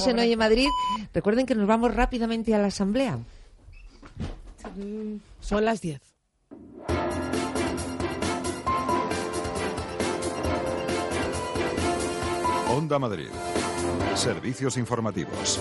seguimos en Hoy en Madrid. Recuerden que nos vamos rápidamente a la Asamblea. Son las 10. Onda Madrid. Servicios informativos.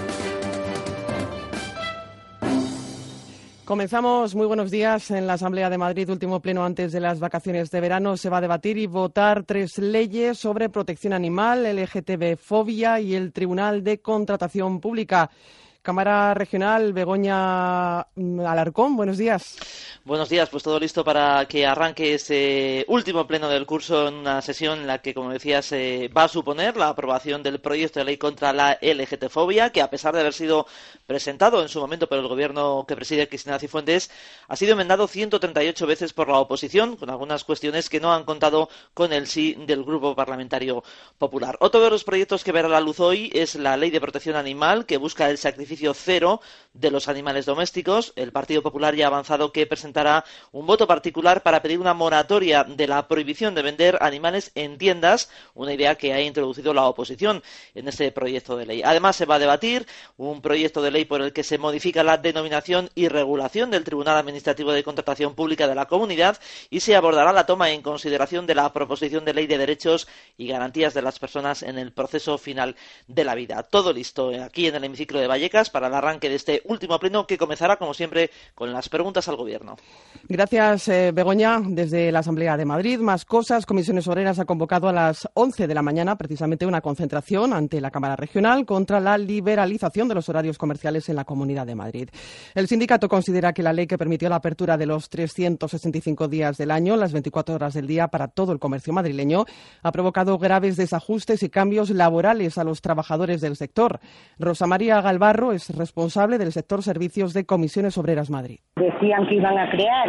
Comenzamos, muy buenos días. En la Asamblea de Madrid, último pleno antes de las vacaciones de verano, se va a debatir y votar 3 leyes sobre protección animal, LGTB-fobia y el Tribunal de Contratación Pública. Cámara Regional, Begoña Alarcón, buenos días. Buenos días, pues todo listo para que arranque ese último pleno del curso en una sesión en la que, como decías, va a suponer la aprobación del proyecto de ley contra la LGTB-fobia, que a pesar de haber sido presentado en su momento por el gobierno que preside Cristina Cifuentes, ha sido enmendado 138 veces por la oposición, con algunas cuestiones que no han contado con el sí del Grupo Parlamentario Popular. Otro de los proyectos que verá la luz hoy es la Ley de Protección Animal, que busca el sacrificio cero de los animales domésticos. El Partido Popular ya ha avanzado que presentará un voto particular para pedir una moratoria de la prohibición de vender animales en tiendas, una idea que ha introducido la oposición en este proyecto de ley. Además, se va a debatir un proyecto de ley por el que se modifica la denominación y regulación del Tribunal Administrativo de Contratación Pública de la Comunidad y se abordará la toma en consideración de la proposición de ley de derechos y garantías de las personas en el proceso final de la vida. Todo listo aquí en el hemiciclo de Vallecas para el arranque de este último pleno que comenzará, como siempre, con las preguntas al Gobierno. Gracias, Begoña. Desde la Asamblea de Madrid, más cosas. Comisiones Obreras ha convocado a las 11 de la mañana precisamente una concentración ante la Cámara Regional contra la liberalización de los horarios comerciales en la Comunidad de Madrid. El sindicato considera que la ley que permitió la apertura de los 365 días del año, las 24 horas del día para todo el comercio madrileño, ha provocado graves desajustes y cambios laborales a los trabajadores del sector. Rosa María Galvarro es responsable del sector servicios de Comisiones Obreras Madrid. Decían que iban a crear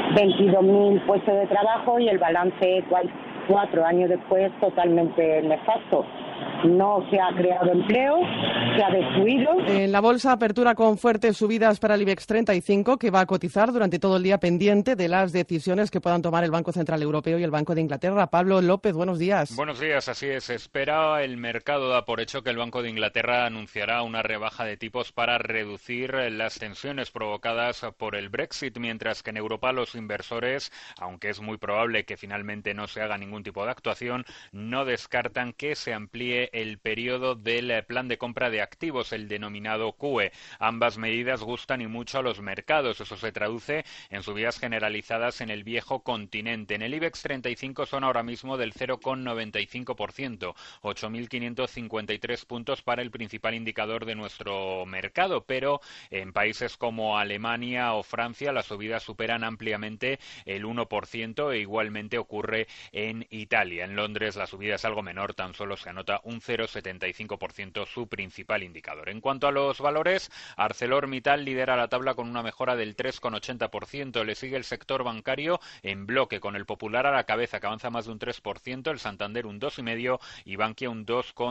22.000 puestos de trabajo y el balance 4 años después totalmente nefasto. No se ha creado empleo, se ha destruido. En la bolsa, apertura con fuertes subidas para el IBEX 35, que va a cotizar durante todo el día pendiente de las decisiones que puedan tomar el Banco Central Europeo y el Banco de Inglaterra. Pablo López, buenos días. Buenos días, así es. Espera el mercado da por hecho que el Banco de Inglaterra anunciará una rebaja de tipos para reducir las tensiones provocadas por el Brexit, mientras que en Europa los inversores, aunque es muy probable que finalmente no se haga ningún tipo de actuación, no descartan que se amplíe el periodo del plan de compra de activos, el denominado QE. Ambas medidas gustan y mucho a los mercados. Eso se traduce en subidas generalizadas en el viejo continente. En el IBEX 35 son ahora mismo del 0,95%, 8.553 puntos para el principal indicador de nuestro mercado, pero en países como Alemania o Francia las subidas superan ampliamente el 1% e igualmente ocurre en Italia. En Londres la subida es algo menor, tan solo se anota un 0,75%, su principal indicador. En cuanto a los valores, ArcelorMittal lidera la tabla con una mejora del 3,80%. Le sigue el sector bancario en bloque, con el Popular a la cabeza, que avanza más de un 3%, el Santander un 2,5% y Bankia un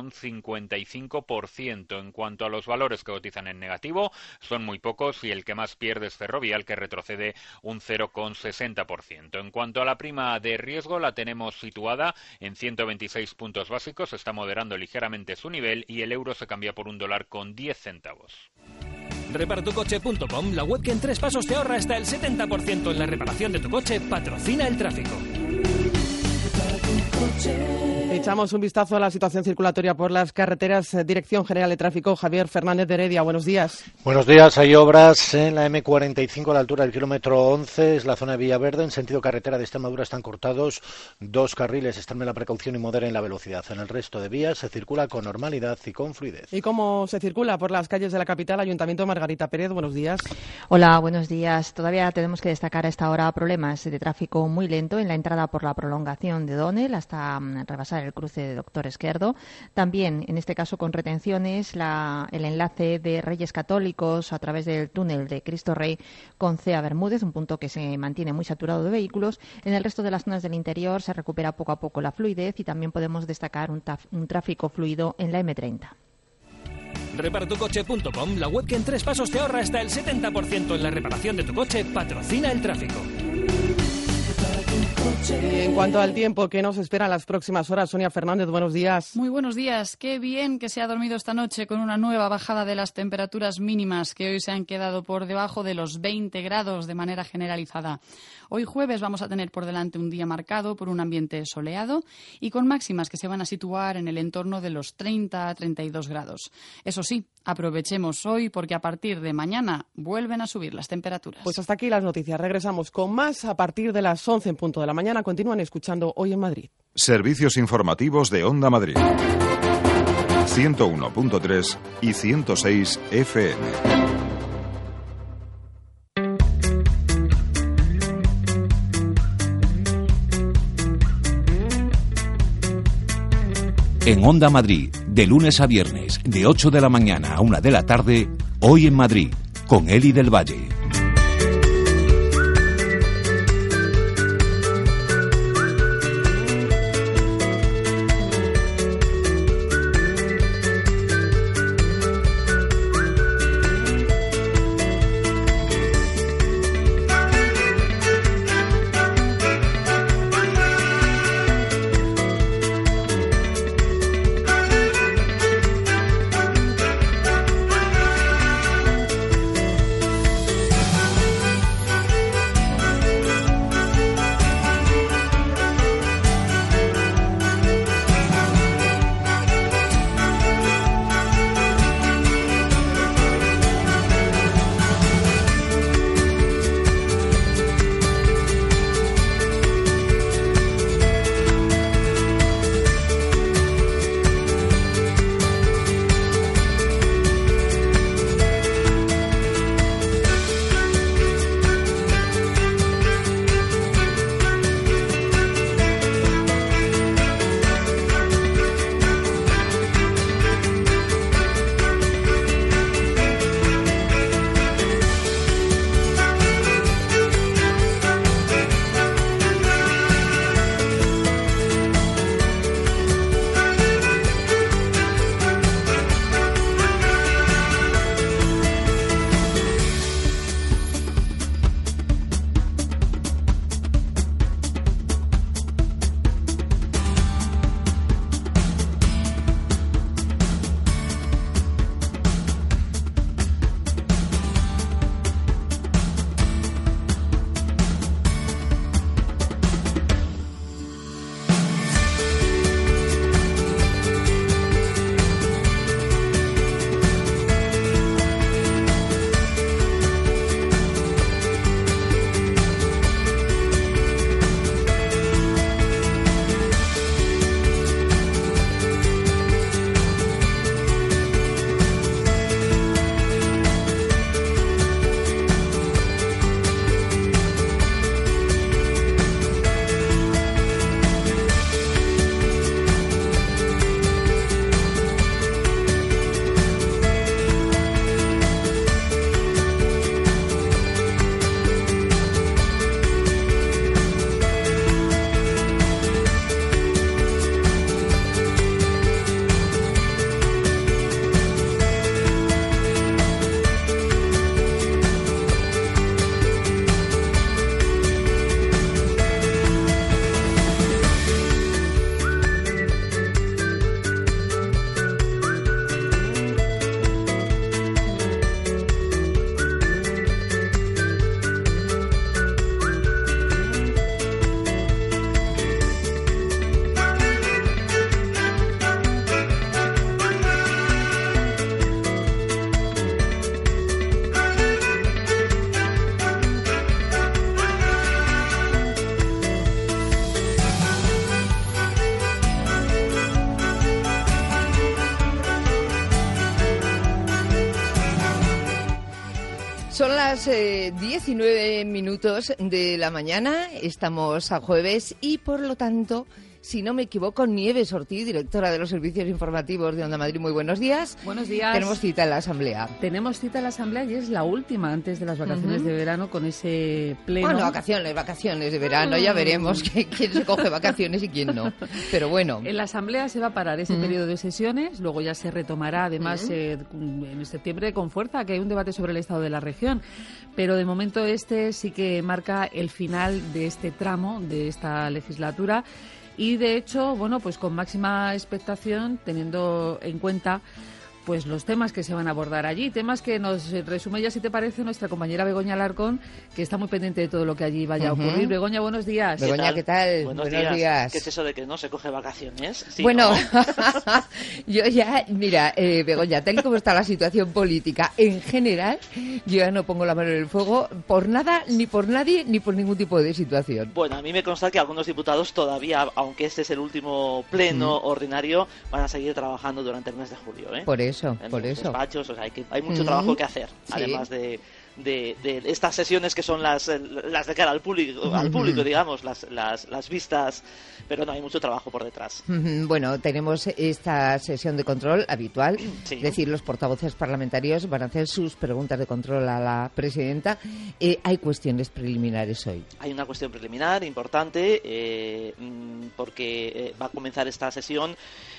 2,55%. En cuanto a los valores que cotizan en negativo, son muy pocos y el que más pierde es Ferrovial, que retrocede un 0,60%. En cuanto a la prima de riesgo, la tenemos situada en 126 puntos básicos, está moderando ligeramente su nivel y el euro se cambia por $1.10. Reparatucoche.com, la web que en 3 pasos te ahorra hasta el 70% en la reparación de tu coche, patrocina el tráfico. Echamos un vistazo a la situación circulatoria por las carreteras. Dirección General de Tráfico, Javier Fernández de Heredia, buenos días. Buenos días, hay obras en la M45 a la altura del kilómetro 11, es la zona de Villaverde, en sentido carretera de Extremadura están cortados 2 carriles, extremen la precaución y moderen la velocidad. En el resto de vías se circula con normalidad y con fluidez. ¿Y cómo se circula por las calles de la capital? Ayuntamiento, Margarita Pérez, buenos días. Hola, buenos días. Todavía tenemos que destacar a esta hora problemas de tráfico muy lento en la entrada por la prolongación de Donel hasta rebasar el cruce de Doctor Esquerdo. También, en este caso, con retenciones, el enlace de Reyes Católicos a través del túnel de Cristo Rey con Cea Bermúdez, un punto que se mantiene muy saturado de vehículos. En el resto de las zonas del interior se recupera poco a poco la fluidez y también podemos destacar un tráfico fluido en la M30. Reparatucoche.com, la web que en 3 pasos te ahorra hasta el 70% en la reparación de tu coche, patrocina el tráfico. Y en cuanto al tiempo, ¿qué nos espera en las próximas horas? Sonia Fernández, buenos días. Muy buenos días. Qué bien que se ha dormido esta noche con una nueva bajada de las temperaturas mínimas que hoy se han quedado por debajo de los 20 grados de manera generalizada. Hoy jueves vamos a tener por delante un día marcado por un ambiente soleado y con máximas que se van a situar en el entorno de los 30 a 32 grados. Eso sí, aprovechemos hoy porque a partir de mañana vuelven a subir las temperaturas. Pues hasta aquí las noticias. Regresamos con más a partir de las 11 en punto de la mañana. Continúan escuchando Hoy en Madrid. Servicios informativos de Onda Madrid. 101.3 y 106 FM. En Onda Madrid, de lunes a viernes, de 8 de la mañana a 1 de la tarde, Hoy en Madrid, con Eli del Valle. Son las 19 minutos de la mañana, estamos a jueves y por lo tanto si no me equivoco, Nieves Ortiz, directora de los servicios informativos de Onda Madrid. Muy buenos días. Buenos días. Tenemos cita en la Asamblea. Tenemos cita en la Asamblea y es la última antes de las vacaciones de verano con ese pleno. Bueno, vacaciones de verano, ya veremos quién se coge vacaciones y quién no. Pero bueno. En la Asamblea se va a parar ese periodo de sesiones, luego ya se retomará además en septiembre con fuerza, que hay un debate sobre el estado de la región. Pero de momento este sí que marca el final de este tramo de esta legislatura y de hecho, bueno, pues con máxima expectación, teniendo en cuenta pues los temas que se van a abordar allí, temas que nos resume ya, si te parece, nuestra compañera Begoña Alarcón, que está muy pendiente de todo lo que allí vaya a ocurrir. Begoña, buenos días. Begoña, ¿qué tal? Buenos días. ¿Qué es eso de que no se coge vacaciones? Sí, bueno, ¿no? Yo ya, mira, Begoña, tal y como está la situación política en general, yo ya no pongo la mano en el fuego por nada, ni por nadie, ni por ningún tipo de situación. Bueno, a mí me consta que algunos diputados todavía, aunque este es el último pleno ordinario, van a seguir trabajando durante el mes de julio, ¿eh? Por eso. En los despachos, o sea, hay mucho trabajo que hacer, además de estas sesiones que son las de cara al público, digamos, las vistas, pero no, hay mucho trabajo por detrás. Bueno, tenemos esta sesión de control habitual, sí. Es decir, los portavoces parlamentarios van a hacer sus preguntas de control a la presidenta. Hay cuestiones preliminares hoy. Hay una cuestión preliminar importante, porque va a comenzar esta sesión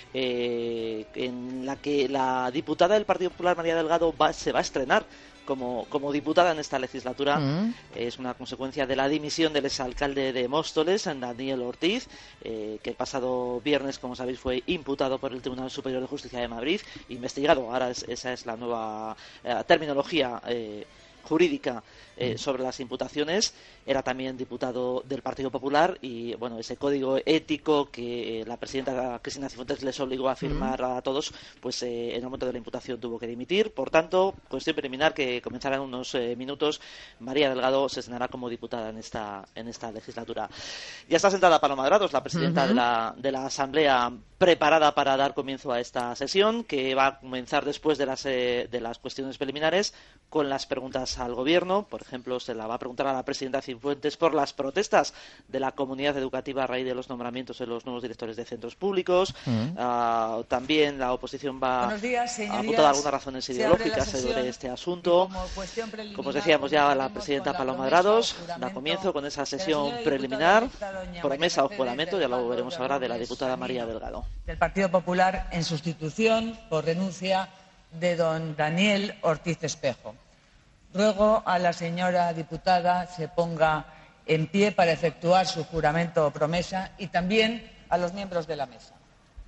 en la que la diputada del Partido Popular, María Delgado, se va a estrenar como diputada en esta legislatura. Es una consecuencia de la dimisión del exalcalde de Móstoles, Daniel Ortiz, que el pasado viernes, como sabéis, fue imputado por el Tribunal Superior de Justicia de Madrid, investigado. Ahora esa es la nueva terminología jurídica sobre las imputaciones. Era también diputado del Partido Popular y, bueno, ese código ético que la presidenta Cristina Cifuentes les obligó a firmar a todos, pues en el momento de la imputación tuvo que dimitir. Por tanto, cuestión preliminar que comenzará en unos minutos. María Delgado se estrenará como diputada en esta legislatura. Ya está sentada Paloma Dorados, la presidenta de la Asamblea, preparada para dar comienzo a esta sesión, que va a comenzar después de las cuestiones preliminares con las preguntas al Gobierno. Por ejemplo, se la va a preguntar a la presidenta Cifuentes por las protestas de la comunidad educativa a raíz de los nombramientos de los nuevos directores de centros públicos. También la oposición va a apuntar algunas razones ideológicas sobre este asunto. Como os decíamos, ya la presidenta Paloma Dorados da comienzo con esa sesión preliminar, promesa o juramento, ya lo veremos ahora, de la diputada María Delgado. Del Partido Popular en sustitución por renuncia de don Daniel Ortiz Espejo. Ruego a la señora diputada se ponga en pie para efectuar su juramento o promesa y también a los miembros de la mesa.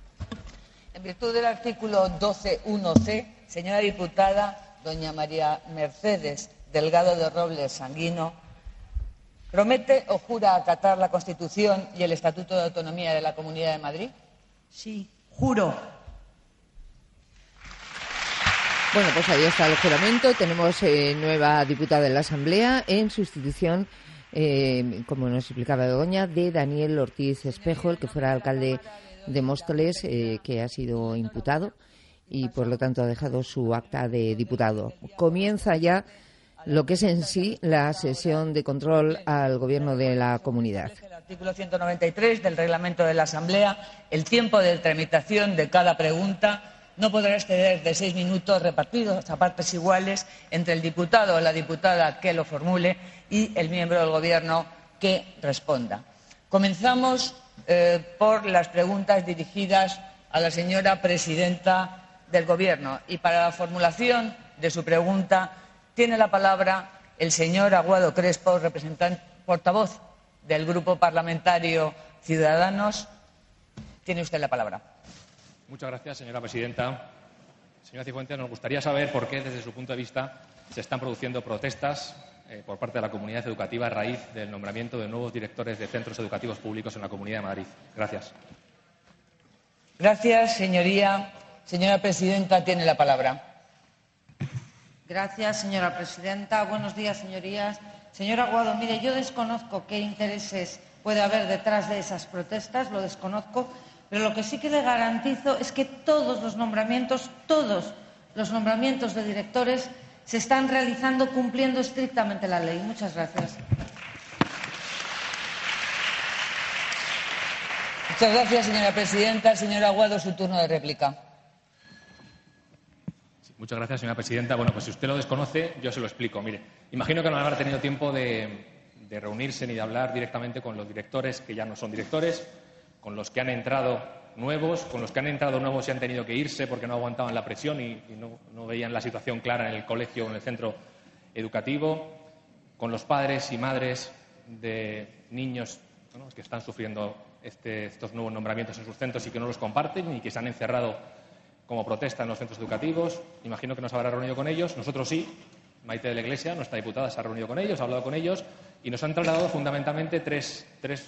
En virtud del artículo 12.1c, señora diputada doña María Mercedes Delgado de Robles Sanguino, ¿promete o jura acatar la Constitución y el Estatuto de Autonomía de la Comunidad de Madrid? Sí, juro. Bueno, pues ahí está el juramento. Tenemos nueva diputada en la Asamblea en sustitución, como nos explicaba Begoña, de Daniel Ortiz Espejo, el que fuera alcalde de Móstoles, que ha sido imputado y por lo tanto ha dejado su acta de diputado. Comienza ya lo que es en sí la sesión de control al Gobierno de la comunidad. El artículo 193 del reglamento de la Asamblea, el tiempo de tramitación de cada pregunta no podrá exceder de 6 minutos repartidos a partes iguales entre el diputado o la diputada que lo formule y el miembro del Gobierno que responda. Comenzamos por las preguntas dirigidas a la señora presidenta del Gobierno y para la formulación de su pregunta tiene la palabra el señor Aguado Crespo, portavoz del Grupo Parlamentario Ciudadanos. Tiene usted la palabra. Muchas gracias, señora presidenta. Señora Cifuentes, nos gustaría saber por qué, desde su punto de vista, se están produciendo protestas por parte de la comunidad educativa a raíz del nombramiento de nuevos directores de centros educativos públicos en la Comunidad de Madrid. Gracias. Gracias, señoría. Señora presidenta, tiene la palabra. Gracias, señora presidenta. Buenos días, señorías. Señor Aguado, mire, yo desconozco qué intereses puede haber detrás de esas protestas, lo desconozco. Pero lo que sí que le garantizo es que todos los nombramientos de directores se están realizando cumpliendo estrictamente la ley. Muchas gracias. Muchas gracias, señora presidenta. Señora Aguado, su turno de réplica. Sí, muchas gracias, señora presidenta. Bueno, pues si usted lo desconoce, yo se lo explico. Mire, imagino que no habrá tenido tiempo de reunirse ni de hablar directamente con los directores que ya no son directores, con los que han entrado nuevos, con los que han entrado nuevos y han tenido que irse porque no aguantaban la presión y no veían la situación clara en el colegio o en el centro educativo, con los padres y madres de niños, ¿no?, que están sufriendo estos nuevos nombramientos en sus centros y que no los comparten y que se han encerrado como protesta en los centros educativos. Imagino que nos habrá reunido con ellos. Nosotros sí. Maite de la Iglesia, nuestra diputada, se ha reunido con ellos, ha hablado con ellos y nos han trasladado fundamentalmente tres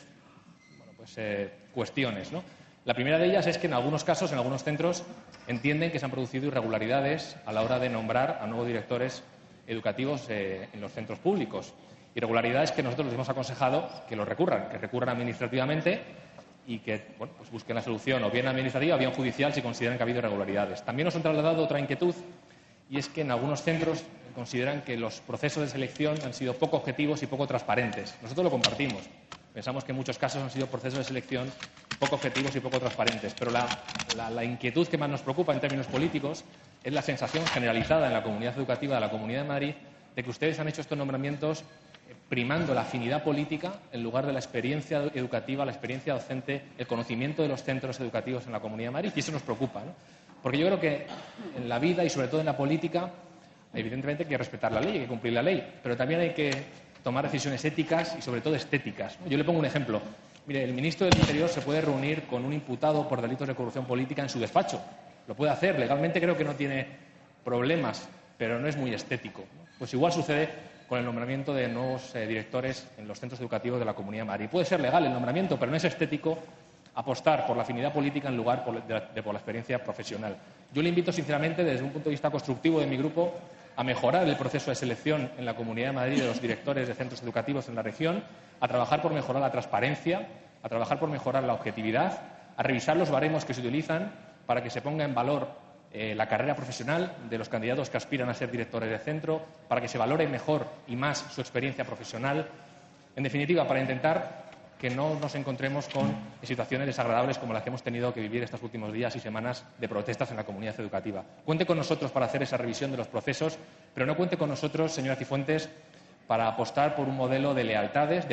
cuestiones, ¿no? La primera de ellas es que en algunos casos, en algunos centros, entienden que se han producido irregularidades a la hora de nombrar a nuevos directores educativos en los centros públicos. Irregularidades que nosotros les hemos aconsejado que recurran administrativamente y que pues busquen la solución o bien administrativa o bien judicial si consideran que ha habido irregularidades. También nos han trasladado otra inquietud y es que en algunos centros consideran que los procesos de selección han sido poco objetivos y poco transparentes. Nosotros lo compartimos. Pensamos que en muchos casos han sido procesos de selección poco objetivos y poco transparentes. Pero la inquietud que más nos preocupa en términos políticos es la sensación generalizada en la comunidad educativa de la Comunidad de Madrid de que ustedes han hecho estos nombramientos primando la afinidad política en lugar de la experiencia educativa, la experiencia docente, el conocimiento de los centros educativos en la Comunidad de Madrid. Y eso nos preocupa, ¿no? Porque yo creo que en la vida y sobre todo en la política, evidentemente hay que respetar la ley, hay que cumplir la ley, pero también hay que tomar decisiones éticas y sobre todo estéticas, ¿no? Yo le pongo un ejemplo. Mire, el ministro del Interior se puede reunir con un imputado por delitos de corrupción política en su despacho. Lo puede hacer. Legalmente creo que no tiene problemas, pero no es muy estético, ¿no? Pues igual sucede con el nombramiento de nuevos directores en los centros educativos de la Comunidad de Madrid. Puede ser legal el nombramiento, pero no es estético apostar por la afinidad política en lugar por la experiencia profesional. Yo le invito, sinceramente, desde un punto de vista constructivo de mi grupo, a mejorar el proceso de selección en la Comunidad de Madrid de los directores de centros educativos en la región, a trabajar por mejorar la transparencia, a trabajar por mejorar la objetividad, a revisar los baremos que se utilizan para que se ponga en valor la carrera profesional de los candidatos que aspiran a ser directores de centro, para que se valore mejor y más su experiencia profesional. En definitiva, para intentar que no nos encontremos con situaciones desagradables como las que hemos tenido que vivir estos últimos días y semanas de protestas en la comunidad educativa. Cuente con nosotros para hacer esa revisión de los procesos, pero no cuente con nosotros, señora Cifuentes, para apostar por un modelo de lealtades, de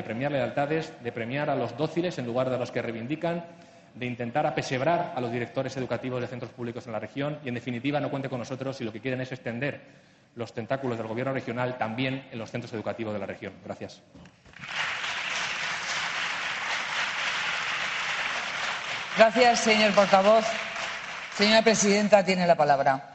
premiar a los dóciles en lugar de a los que reivindican, de intentar apesebrar a los directores educativos de centros públicos en la región y, en definitiva, no cuente con nosotros si lo que quieren es extender los tentáculos del Gobierno regional también en los centros educativos de la región. Gracias. Gracias, señor portavoz. Señora presidenta, tiene la palabra.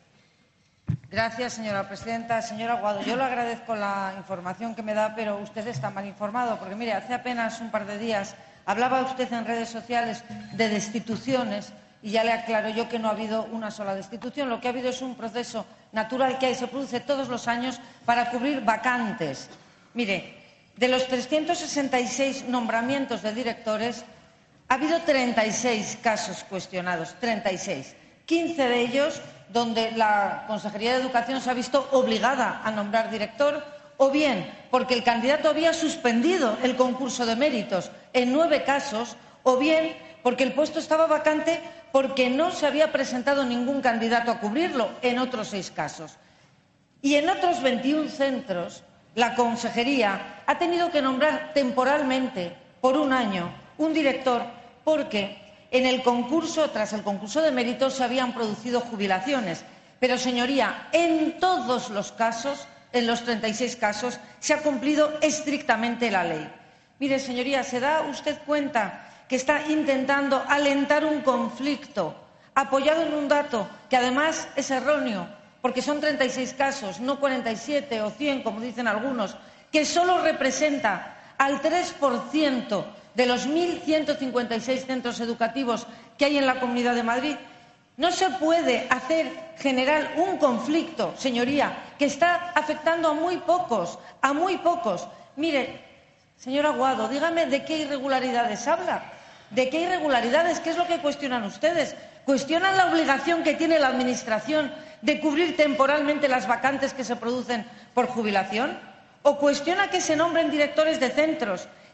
Gracias, señora presidenta. Señor Aguado, yo le agradezco la información que me da, pero usted está mal informado, porque, mire, hace apenas un par de días hablaba usted en redes sociales de destituciones y ya le aclaro yo que no ha habido una sola destitución. Lo que ha habido es un proceso natural que se produce todos los años para cubrir vacantes. Mire, de los 366 nombramientos de directores, ha habido 36 casos cuestionados, 36. 15 de ellos donde la Consejería de Educación se ha visto obligada a nombrar director, o bien porque el candidato había suspendido el concurso de méritos en 9 casos, o bien porque el puesto estaba vacante porque no se había presentado ningún candidato a cubrirlo en otros 6 casos. Y en otros 21 centros, la Consejería ha tenido que nombrar temporalmente, por un año, un director porque en el concurso, tras el concurso de méritos, se habían producido jubilaciones. Pero, señoría, en todos los casos, en los 36 casos, se ha cumplido estrictamente la ley. Mire, señoría, ¿se da usted cuenta que está intentando alentar un conflicto apoyado en un dato que además es erróneo, porque son 36 casos, no 47 o 100, como dicen algunos, que solo representa al 3% de los 1.156 centros educativos que hay en la Comunidad de Madrid? No se puede generar un conflicto, señoría, que está afectando a muy pocos, a muy pocos. Mire, señor Aguado, dígame de qué irregularidades habla. ¿De qué irregularidades? ¿Qué es lo que cuestionan ustedes? ¿Cuestionan la obligación que tiene la Administración de cubrir temporalmente las vacantes que se producen por jubilación? ¿O cuestiona que se nombren directores de centros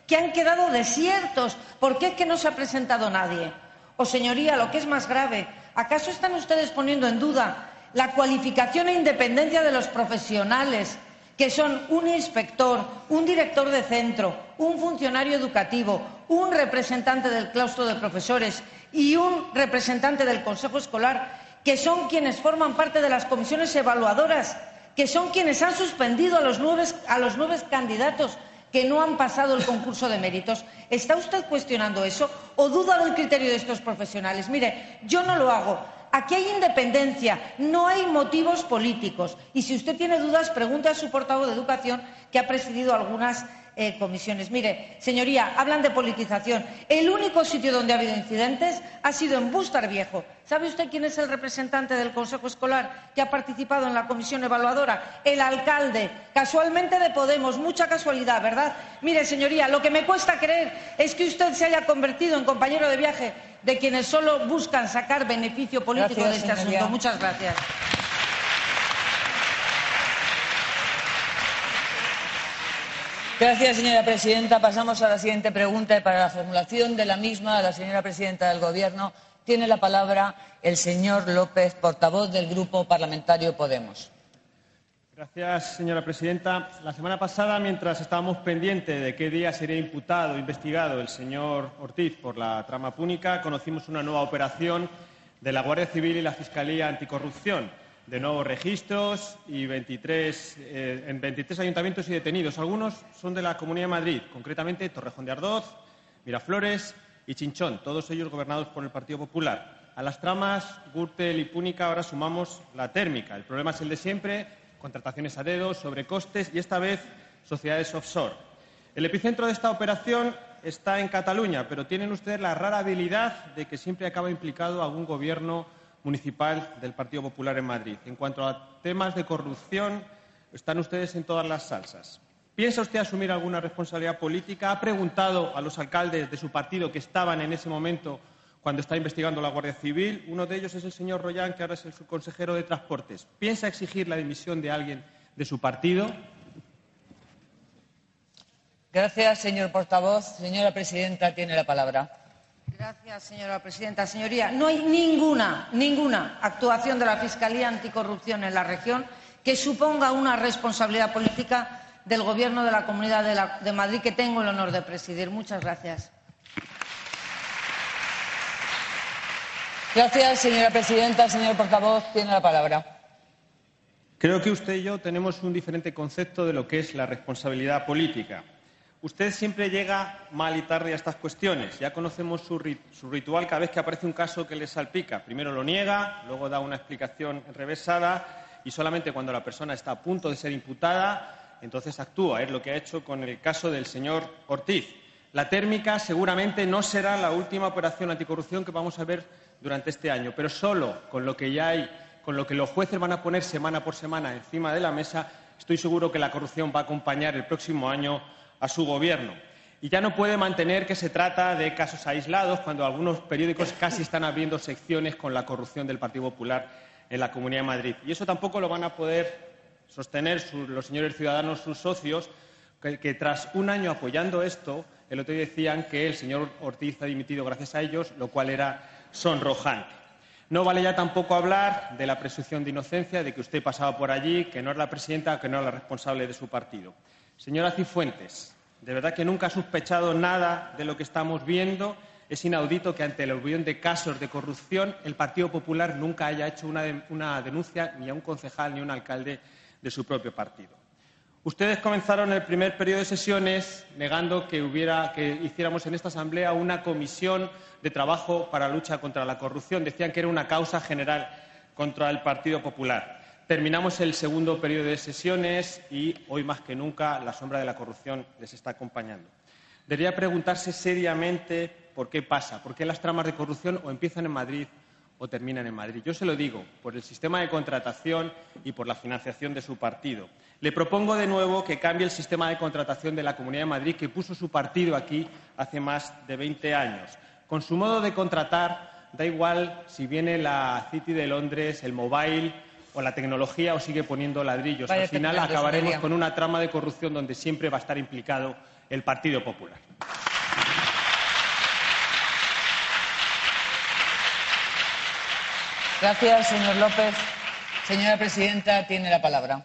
que han quedado desiertos. ¿Por qué es que no se ha presentado nadie? O, señoría, lo que es más grave, ¿acaso están ustedes poniendo en duda la cualificación e independencia de los profesionales, que son un inspector, un director de centro, un funcionario educativo, un representante del claustro de profesores y un representante del consejo escolar, que son quienes forman parte de las comisiones evaluadoras, que son quienes han suspendido a los nueve candidatos que no han pasado el concurso de méritos? ¿Está usted cuestionando eso o duda del criterio de estos profesionales? Mire, yo no lo hago. Aquí hay independencia, no hay motivos políticos. Y si usted tiene dudas, pregunte a su portavoz de Educación, que ha presidido algunas comisiones. Mire, señoría, hablan de politización. El único sitio donde ha habido incidentes ha sido en Bústar Viejo. ¿Sabe usted quién es el representante del Consejo Escolar que ha participado en la comisión evaluadora? El alcalde, casualmente de Podemos. Mucha casualidad, ¿verdad? Mire, señoría, lo que me cuesta creer es que usted se haya convertido en compañero de viaje de quienes solo buscan sacar beneficio político de este asunto. Muchas gracias. Gracias, señora presidenta. Pasamos a la siguiente pregunta y para la formulación de la misma a la señora presidenta del Gobierno tiene la palabra el señor López, portavoz del Grupo Parlamentario Podemos. Gracias, señora presidenta. La semana pasada, mientras estábamos pendientes de qué día sería imputado o investigado el señor Ortiz por la trama púnica, conocimos una nueva operación de la Guardia Civil y la Fiscalía Anticorrupción, de nuevos registros y en 23 ayuntamientos y detenidos. Algunos son de la Comunidad de Madrid, concretamente Torrejón de Ardoz, Miraflores y Chinchón, todos ellos gobernados por el Partido Popular. A las tramas Gürtel y Púnica ahora sumamos la térmica. El problema es el de siempre: contrataciones a dedo, sobrecostes y, esta vez, sociedades offshore. El epicentro de esta operación está en Cataluña, pero tienen ustedes la rara habilidad de que siempre acaba implicado algún gobierno municipal del Partido Popular en Madrid. En cuanto a temas de corrupción, están ustedes en todas las salsas. ¿Piensa usted asumir alguna responsabilidad política? ¿Ha preguntado a los alcaldes de su partido que estaban en ese momento cuando está investigando la Guardia Civil? Uno de ellos es el señor Royán, que ahora es el subconsejero de Transportes. ¿Piensa exigir la dimisión de alguien de su partido? Gracias, señor portavoz. Señora presidenta, tiene la palabra. Gracias, señora presidenta. Señoría, no hay ninguna actuación de la Fiscalía Anticorrupción en la región que suponga una responsabilidad política del Gobierno de la Comunidad de Madrid, que tengo el honor de presidir. Muchas gracias. Gracias, señora presidenta. Señor portavoz, tiene la palabra. Creo que usted y yo tenemos un diferente concepto de lo que es la responsabilidad política. Usted siempre llega mal y tarde a estas cuestiones. Ya conocemos su ritual cada vez que aparece un caso que le salpica. Primero lo niega, luego da una explicación enrevesada y solamente cuando la persona está a punto de ser imputada, entonces actúa. Es lo que ha hecho con el caso del señor Ortiz. La térmica seguramente no será la última operación anticorrupción que vamos a ver durante este año, pero solo con lo que ya hay, con lo que los jueces van a poner semana por semana encima de la mesa, estoy seguro que la corrupción va a acompañar el próximo año a su gobierno. Y ya no puede mantener que se trata de casos aislados cuando algunos periódicos casi están abriendo secciones con la corrupción del Partido Popular en la Comunidad de Madrid. Y eso tampoco lo van a poder sostener los señores ciudadanos, sus socios, que tras un año apoyando esto, el otro día decían que el señor Ortiz ha dimitido gracias a ellos, lo cual era sonrojante. No vale ya tampoco hablar de la presunción de inocencia, de que usted pasaba por allí, que no es la presidenta, que no es la responsable de su partido. Señora Cifuentes, de verdad que nunca ha sospechado nada de lo que estamos viendo. Es inaudito que ante el aluvión de casos de corrupción el Partido Popular nunca haya hecho una denuncia ni a un concejal ni a un alcalde de su propio partido. Ustedes comenzaron el primer periodo de sesiones negando que hiciéramos en esta Asamblea una comisión de trabajo para la lucha contra la corrupción. Decían que era una causa general contra el Partido Popular. Terminamos el segundo periodo de sesiones y hoy más que nunca la sombra de la corrupción les está acompañando. Debería preguntarse seriamente por qué pasa, por qué las tramas de corrupción o empiezan en Madrid o terminan en Madrid. Yo se lo digo, por el sistema de contratación y por la financiación de su partido. Le propongo de nuevo que cambie el sistema de contratación de la Comunidad de Madrid que puso su partido aquí hace más de 20 años. Con su modo de contratar, da igual si viene la City de Londres, el Mobile o la tecnología o sigue poniendo ladrillos. Al final acabaremos con una trama de corrupción donde siempre va a estar implicado el Partido Popular. Gracias, señor López. Señora presidenta, tiene la palabra.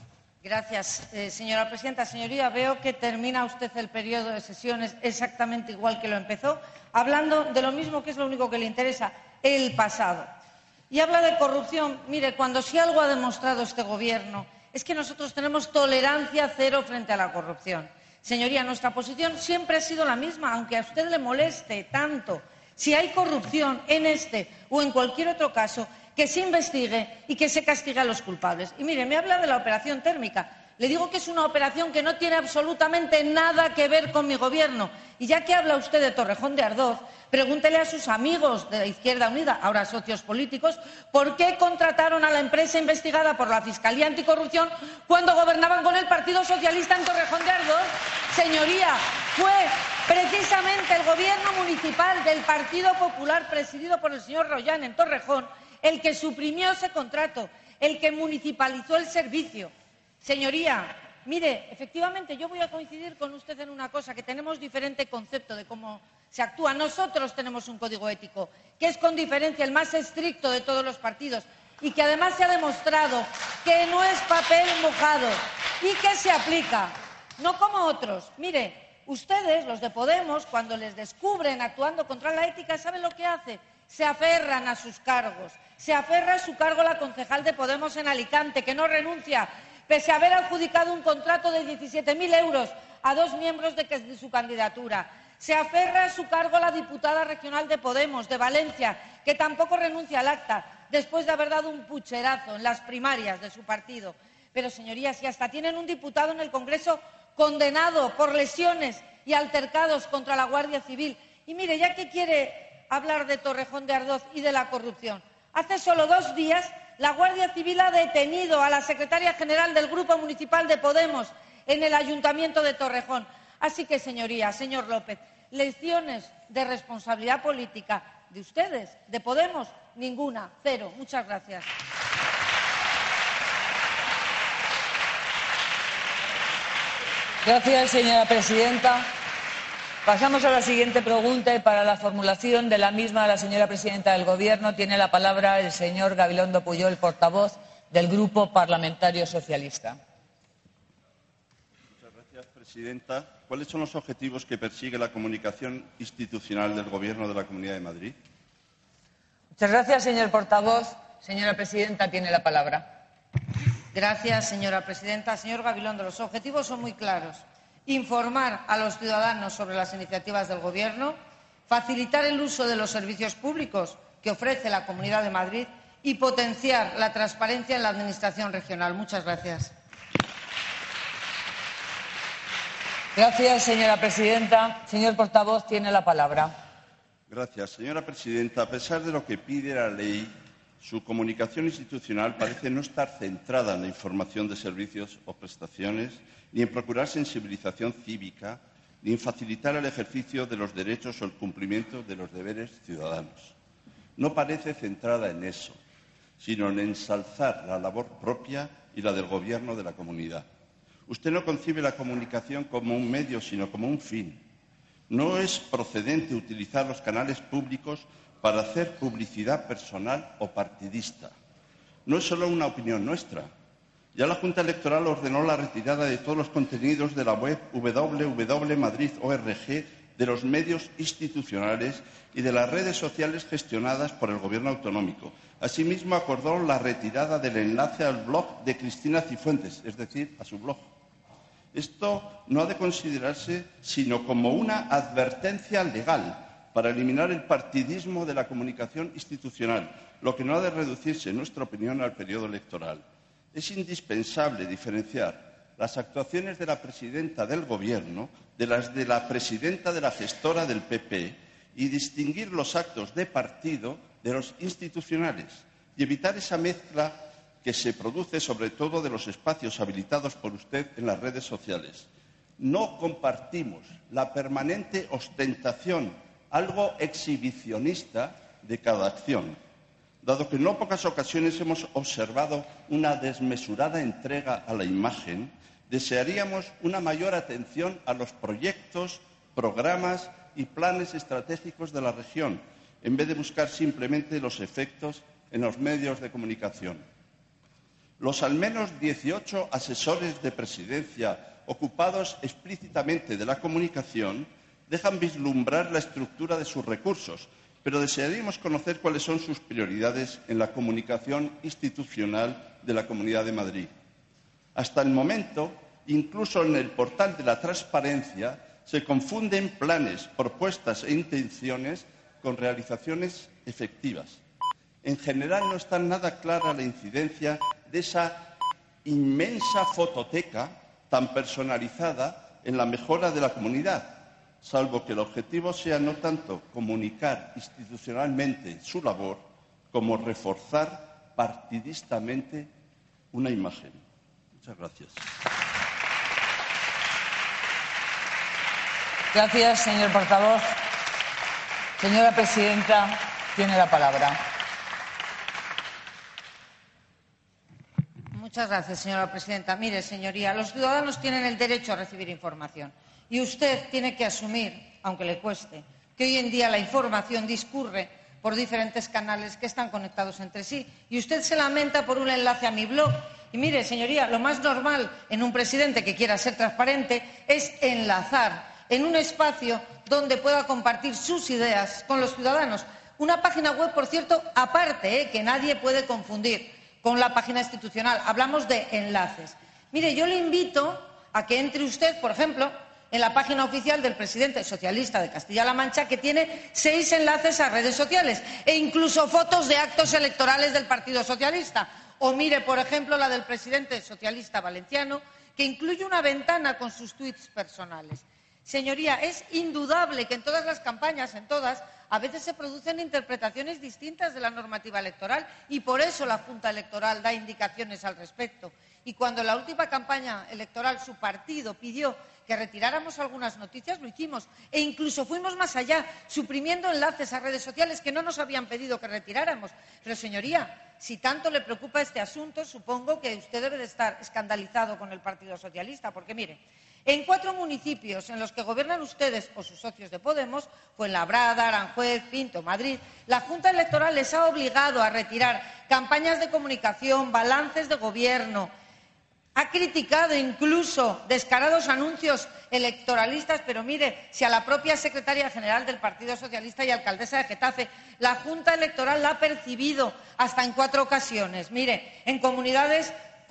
Gracias, señora presidenta. Señoría, veo que termina usted el periodo de sesiones exactamente igual que lo empezó, hablando de lo mismo, que es lo único que le interesa, el pasado. Y habla de corrupción. Mire, cuando si algo ha demostrado este Gobierno es que nosotros tenemos tolerancia cero frente a la corrupción. Señoría, nuestra posición siempre ha sido la misma, aunque a usted le moleste tanto. Si hay corrupción en este o en cualquier otro caso, que se investigue y que se castigue a los culpables. Y mire, me habla de la operación térmica. Le digo que es una operación que no tiene absolutamente nada que ver con mi Gobierno. Y ya que habla usted de Torrejón de Ardoz, pregúntele a sus amigos de la Izquierda Unida, ahora socios políticos, por qué contrataron a la empresa investigada por la Fiscalía Anticorrupción cuando gobernaban con el Partido Socialista en Torrejón de Ardoz. Señoría, fue precisamente el Gobierno municipal del Partido Popular, presidido por el señor Rollán en Torrejón, el que suprimió ese contrato, el que municipalizó el servicio. Señoría, mire, efectivamente yo voy a coincidir con usted en una cosa, que tenemos diferente concepto de cómo se actúa. Nosotros tenemos un código ético, que es con diferencia el más estricto de todos los partidos y que además se ha demostrado que no es papel mojado y que se aplica, no como otros. Mire, ustedes, los de Podemos, cuando les descubren actuando contra la ética, ¿saben lo que hacen? Se aferran a sus cargos. Se aferra a su cargo la concejal de Podemos en Alicante, que no renuncia, pese a haber adjudicado un contrato de 17.000 euros a 2 miembros de su candidatura. Se aferra a su cargo la diputada regional de Podemos, de Valencia, que tampoco renuncia al acta, después de haber dado un pucherazo en las primarias de su partido. Pero, señorías, si hasta tienen un diputado en el Congreso condenado por lesiones y altercados contra la Guardia Civil. Y mire, ya que quiere hablar de Torrejón de Ardoz y de la corrupción, hace solo 2 días la Guardia Civil ha detenido a la secretaria general del Grupo Municipal de Podemos en el Ayuntamiento de Torrejón. Así que, señorías, señor López, lecciones de responsabilidad política de ustedes, de Podemos, ninguna, cero. Muchas gracias. Gracias, señora presidenta. Pasamos a la siguiente pregunta y para la formulación de la misma, la señora presidenta del Gobierno, tiene la palabra el señor Gabilondo Puyol, portavoz del Grupo Parlamentario Socialista. Muchas gracias, presidenta. ¿Cuáles son los objetivos que persigue la comunicación institucional del Gobierno de la Comunidad de Madrid? Muchas gracias, señor portavoz. Señora presidenta, tiene la palabra. Gracias, señora presidenta. Señor Gabilondo, los objetivos son muy claros. Informar a los ciudadanos sobre las iniciativas del Gobierno, facilitar el uso de los servicios públicos que ofrece la Comunidad de Madrid y potenciar la transparencia en la Administración regional. Muchas gracias. Gracias, señora presidenta. Señor portavoz, tiene la palabra. Gracias, señora presidenta. A pesar de lo que pide la ley, su comunicación institucional parece no estar centrada en la información de servicios o prestaciones, ni en procurar sensibilización cívica, ni en facilitar el ejercicio de los derechos o el cumplimiento de los deberes ciudadanos. No parece centrada en eso, sino en ensalzar la labor propia y la del Gobierno de la comunidad. Usted no concibe la comunicación como un medio, sino como un fin. No es procedente utilizar los canales públicos para hacer publicidad personal o partidista. No es solo una opinión nuestra. Ya la Junta Electoral ordenó la retirada de todos los contenidos de la web www.madrid.org, de los medios institucionales y de las redes sociales gestionadas por el Gobierno autonómico. Asimismo, acordó la retirada del enlace al blog de Cristina Cifuentes, es decir, a su blog. Esto no ha de considerarse sino como una advertencia legal para eliminar el partidismo de la comunicación institucional, lo que no ha de reducirse, en nuestra opinión, al periodo electoral. Es indispensable diferenciar las actuaciones de la presidenta del Gobierno de las de la presidenta de la gestora del PP y distinguir los actos de partido de los institucionales y evitar esa mezcla que se produce sobre todo de los espacios habilitados por usted en las redes sociales. No compartimos la permanente ostentación, algo exhibicionista, de cada acción, dado que en no pocas ocasiones hemos observado una desmesurada entrega a la imagen Desearíamos una mayor atención a los proyectos, programas y planes estratégicos de la región, en vez de buscar simplemente los efectos en los medios de comunicación. Los al menos 18 asesores de presidencia ocupados explícitamente de la comunicación dejan vislumbrar la estructura de sus recursos, pero desearíamos conocer cuáles son sus prioridades en la comunicación institucional de la Comunidad de Madrid. Hasta el momento, incluso en el portal de la transparencia, se confunden planes, propuestas e intenciones con realizaciones efectivas. En general, no está nada clara la incidencia de esa inmensa fototeca tan personalizada en la mejora de la comunidad, salvo que el objetivo sea no tanto comunicar institucionalmente su labor como reforzar partidistamente una imagen. Muchas gracias. Gracias, señor portavoz. Señora presidenta, tiene la palabra. Muchas gracias, señora presidenta. Mire, señoría, los ciudadanos tienen el derecho a recibir información y usted tiene que asumir, aunque le cueste, que hoy en día la información discurre por diferentes canales que están conectados entre sí y usted se lamenta por un enlace a mi blog. Y mire, señoría, lo más normal en un presidente que quiera ser transparente es enlazar en un espacio donde pueda compartir sus ideas con los ciudadanos. Una página web, por cierto, aparte, que nadie puede confundir con la página institucional. Hablamos de enlaces. Mire, yo le invito a que entre usted, por ejemplo, en la página oficial del presidente socialista de Castilla-La Mancha, que tiene 6 enlaces a redes sociales e incluso fotos de actos electorales del Partido Socialista. O mire, por ejemplo, la del presidente socialista valenciano, que incluye una ventana con sus tuits personales. Señoría, es indudable que en todas las campañas, a veces se producen interpretaciones distintas de la normativa electoral y por eso la Junta Electoral da indicaciones al respecto. Y cuando en la última campaña electoral su partido pidió que retiráramos algunas noticias, lo hicimos e incluso fuimos más allá, suprimiendo enlaces a redes sociales que no nos habían pedido que retiráramos. Pero, señoría, si tanto le preocupa este asunto, supongo que usted debe de estar escandalizado con el Partido Socialista, porque, mire, en 4 municipios en los que gobiernan ustedes o sus socios de Podemos, Fuenlabrada, Aranjuez, Pinto, Madrid, la Junta Electoral les ha obligado a retirar campañas de comunicación, balances de gobierno. Ha criticado incluso descarados anuncios electoralistas, pero mire, si a la propia secretaria general del Partido Socialista y alcaldesa de Getafe la Junta Electoral la ha percibido hasta en 4 ocasiones. Mire, en comunidades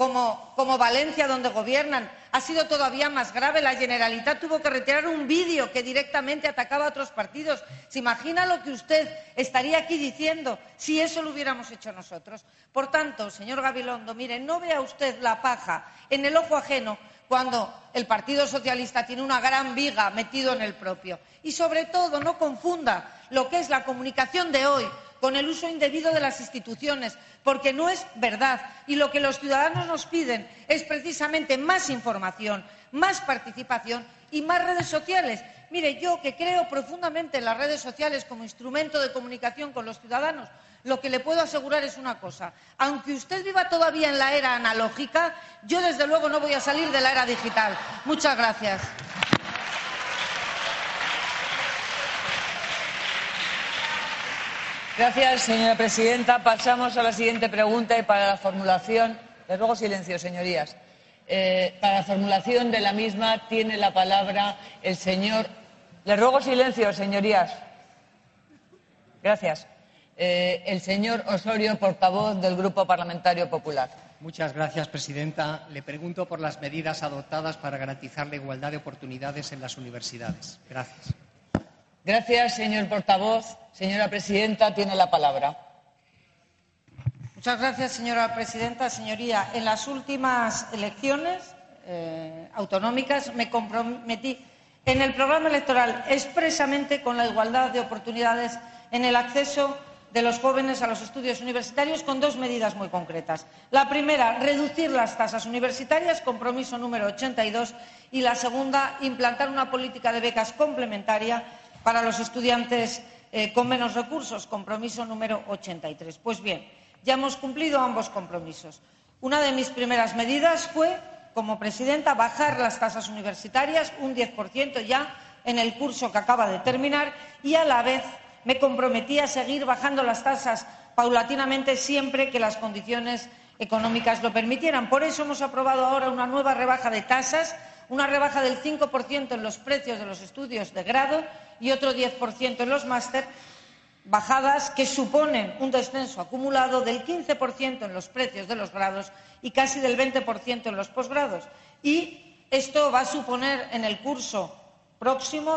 como Valencia, donde gobiernan, ha sido todavía más grave. La Generalitat tuvo que retirar un vídeo que directamente atacaba a otros partidos. ¿Se imagina lo que usted estaría aquí diciendo si eso lo hubiéramos hecho nosotros? Por tanto, señor Gabilondo, mire, no vea usted la paja en el ojo ajeno cuando el Partido Socialista tiene una gran viga metido en el propio. Y, sobre todo, no confunda lo que es la comunicación de hoy con el uso indebido de las instituciones, porque no es verdad. Y lo que los ciudadanos nos piden es precisamente más información, más participación y más redes sociales. Mire, yo que creo profundamente en las redes sociales como instrumento de comunicación con los ciudadanos, lo que le puedo asegurar es una cosa. Aunque usted viva todavía en la era analógica, yo desde luego no voy a salir de la era digital. Muchas gracias. Gracias, señora presidenta. Pasamos a la siguiente pregunta y para la formulación. Les ruego silencio, señorías. Para la formulación de la misma tiene la palabra el señor. Les ruego silencio, señorías. Gracias. El señor Osorio, portavoz del Grupo Parlamentario Popular. Muchas gracias, presidenta. Le pregunto por las medidas adoptadas para garantizar la igualdad de oportunidades en las universidades. Gracias. Gracias, señor portavoz. Señora presidenta, tiene la palabra. Muchas gracias, señora presidenta. Señoría, en las últimas elecciones autonómicas me comprometí en el programa electoral expresamente con la igualdad de oportunidades en el acceso de los jóvenes a los estudios universitarios con 2 medidas muy concretas. La primera, reducir las tasas universitarias, compromiso número 82, y la segunda, implantar una política de becas complementaria para los estudiantes con menos recursos, compromiso número 83. Pues bien, ya hemos cumplido ambos compromisos. Una de mis primeras medidas fue como presidenta, bajar las tasas universitarias un 10% ya en el curso que acaba de terminar, y a la vez me comprometí a seguir bajando las tasas paulatinamente siempre que las condiciones económicas lo permitieran. Por eso hemos aprobado ahora una nueva rebaja de tasas, una rebaja del 5% en los precios de los estudios de grado y otro 10% en los máster, bajadas que suponen un descenso acumulado del 15% en los precios de los grados y casi del 20% en los posgrados. Y esto va a suponer en el curso próximo,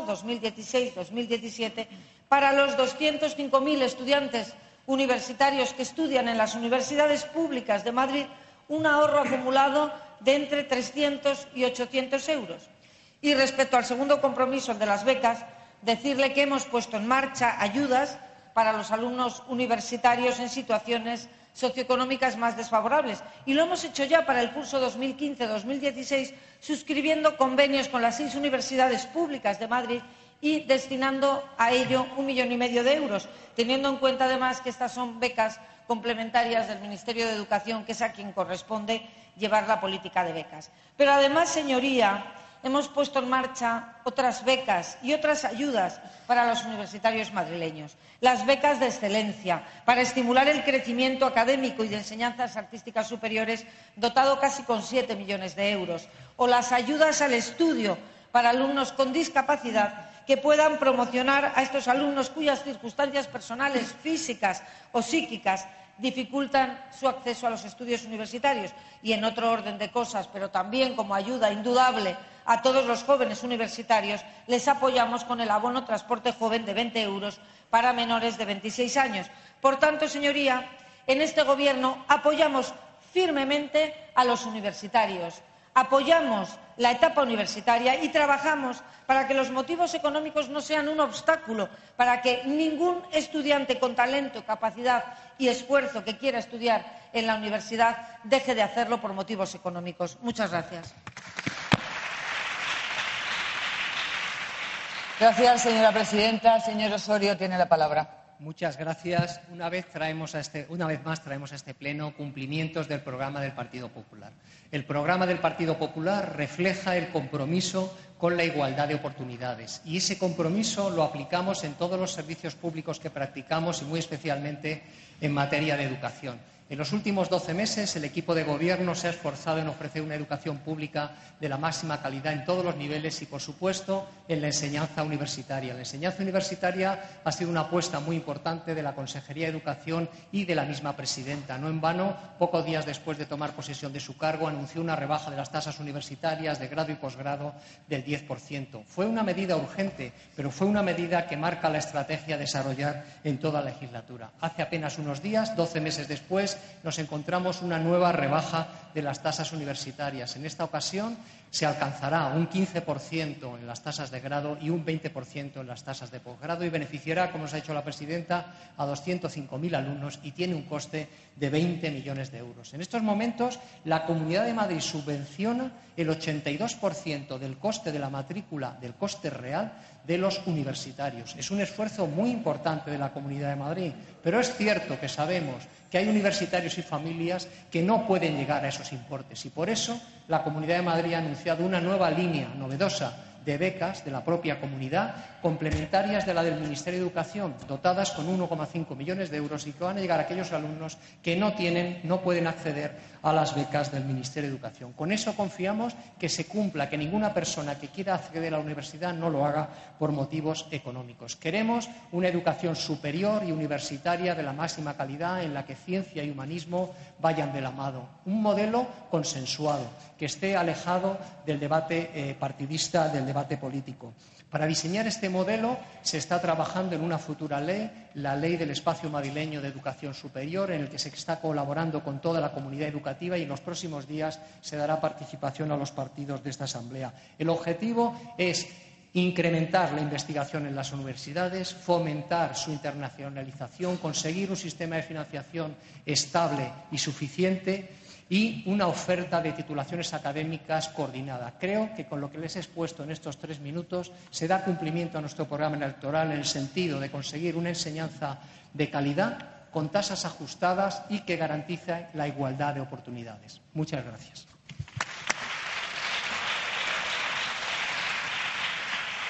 2016-2017, para los 205.000 estudiantes universitarios que estudian en las universidades públicas de Madrid, un ahorro acumulado de entre 300 y 800 euros. Y respecto al segundo compromiso, el de las becas, decirle que hemos puesto en marcha ayudas para los alumnos universitarios en situaciones socioeconómicas más desfavorables. Y lo hemos hecho ya para el curso 2015-2016, suscribiendo convenios con las 6 universidades públicas de Madrid y destinando a ello 1,5 millones de euros, teniendo en cuenta además que estas son becas complementarias del Ministerio de Educación, que es a quien corresponde llevar la política de becas. Pero además, señoría, hemos puesto en marcha otras becas y otras ayudas para los universitarios madrileños. Las becas de excelencia, para estimular el crecimiento académico y de enseñanzas artísticas superiores, dotado casi con 7 millones de euros. O las ayudas al estudio para alumnos con discapacidad, que puedan promocionar a estos alumnos cuyas circunstancias personales, físicas o psíquicas dificultan su acceso a los estudios universitarios. Y en otro orden de cosas, pero también como ayuda indudable a todos los jóvenes universitarios, les apoyamos con el abono transporte joven de 20 euros para menores de 26 años. Por tanto, señoría, en este Gobierno apoyamos firmemente a los universitarios, apoyamos la etapa universitaria y trabajamos para que los motivos económicos no sean un obstáculo, para que ningún estudiante con talento, capacidad y esfuerzo que quiera estudiar en la universidad deje de hacerlo por motivos económicos. Muchas gracias. Gracias, señora presidenta. Señor Osorio, tiene la palabra. Muchas gracias. Una vez más traemos a este pleno cumplimientos del programa del Partido Popular. El programa del Partido Popular refleja el compromiso con la igualdad de oportunidades y ese compromiso lo aplicamos en todos los servicios públicos que practicamos y muy especialmente en materia de educación. En los últimos 12 meses, el equipo de Gobierno se ha esforzado en ofrecer una educación pública de la máxima calidad en todos los niveles y, por supuesto, en la enseñanza universitaria. La enseñanza universitaria ha sido una apuesta muy importante de la Consejería de Educación y de la misma presidenta. No en vano, pocos días después de tomar posesión de su cargo, anunció una rebaja de las tasas universitarias de grado y posgrado del 10%. Fue una medida urgente, pero fue una medida que marca la estrategia a desarrollar en toda la legislatura. Hace apenas unos días, 12 meses después, nos encontramos una nueva rebaja de las tasas universitarias. En esta ocasión se alcanzará un 15% en las tasas de grado y un 20% en las tasas de posgrado y beneficiará, como nos ha dicho la presidenta, a 205.000 alumnos y tiene un coste de 20 millones de euros. En estos momentos, la Comunidad de Madrid subvenciona el 82% del coste de la matrícula, del coste real de los universitarios. Es un esfuerzo muy importante de la Comunidad de Madrid, pero es cierto que sabemos que hay universitarios y familias que no pueden llegar a esos importes y por eso la Comunidad de Madrid ha anunciado una nueva línea novedosa de becas de la propia comunidad, complementarias de la del Ministerio de Educación, dotadas con 1,5 millones de euros y que van a llegar a aquellos alumnos que no pueden acceder a las becas del Ministerio de Educación. Con eso confiamos que se cumpla, que ninguna persona que quiera acceder a la universidad no lo haga por motivos económicos. Queremos una educación superior y universitaria de la máxima calidad en la que ciencia y humanismo vayan de la mano. Un modelo consensuado, que esté alejado del debate partidista, del debate político. Para diseñar este modelo se está trabajando en una futura ley, la Ley del Espacio Madrileño de Educación Superior, en el que se está colaborando con toda la comunidad educativa y en los próximos días se dará participación a los partidos de esta Asamblea. El objetivo es incrementar la investigación en las universidades, fomentar su internacionalización, conseguir un sistema de financiación estable y suficiente y una oferta de titulaciones académicas coordinada. Creo que con lo que les he expuesto en estos 3 minutos se da cumplimiento a nuestro programa electoral en el sentido de conseguir una enseñanza de calidad, con tasas ajustadas y que garantice la igualdad de oportunidades. Muchas gracias.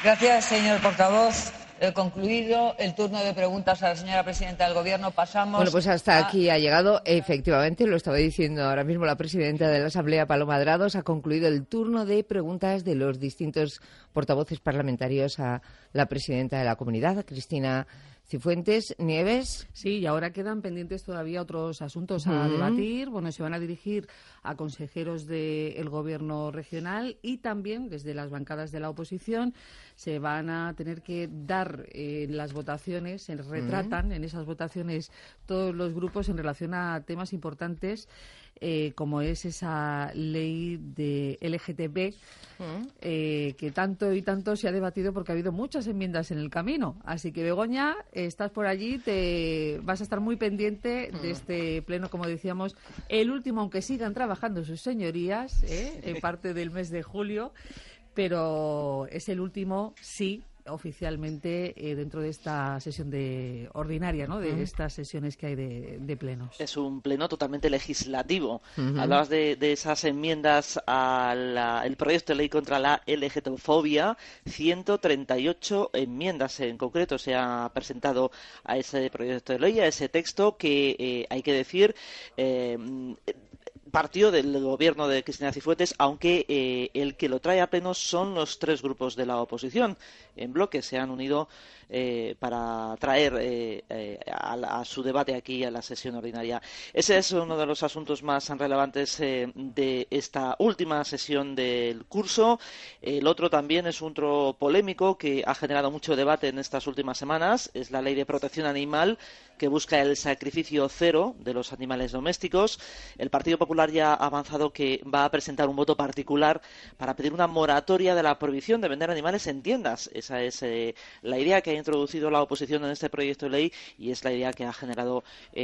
Gracias, señor portavoz. Concluido el turno de preguntas a la señora presidenta del Gobierno, pasamos. Bueno, pues hasta aquí ha llegado, efectivamente, lo estaba diciendo ahora mismo la presidenta de la Asamblea, Paloma Drados, ha concluido el turno de preguntas de los distintos portavoces parlamentarios a la presidenta de la comunidad, Cristina Cifuentes. Nieves. Sí, y ahora quedan pendientes todavía otros asuntos a debatir. Bueno, se van a dirigir a consejeros del Gobierno regional y también desde las bancadas de la oposición se van a tener que dar las votaciones, se retratan en esas votaciones todos los grupos en relación a temas importantes como es esa ley de LGTB que tanto y tanto se ha debatido porque ha habido muchas enmiendas en el camino. Así que, Begoña, estás por allí, te vas a estar muy pendiente de este pleno, como decíamos, el último, aunque sigan trabajando sus señorías, en parte del mes de julio, pero es el último, sí, oficialmente dentro de esta sesión ordinaria, ¿no? De estas sesiones que hay de plenos. Es un pleno totalmente legislativo. Hablabas de esas enmiendas al proyecto de ley contra la LGTBofobia. 138 enmiendas en concreto se ha presentado a ese proyecto de ley, a ese texto que hay que decir partió del gobierno de Cristina Cifuentes, aunque el que lo trae a pleno son los tres grupos de la oposición. En bloque se han unido para traer a su debate aquí a la sesión ordinaria. Ese es uno de los asuntos más relevantes de esta última sesión del curso. El otro también es un otro polémico que ha generado mucho debate en estas últimas semanas. Es la ley de protección animal que busca el sacrificio cero de los animales domésticos. El Partido Popular ya ha avanzado que va a presentar un voto particular para pedir una moratoria de la prohibición de vender animales en tiendas. Esa es la idea que ha introducido la oposición en este proyecto de ley y es la idea que ha generado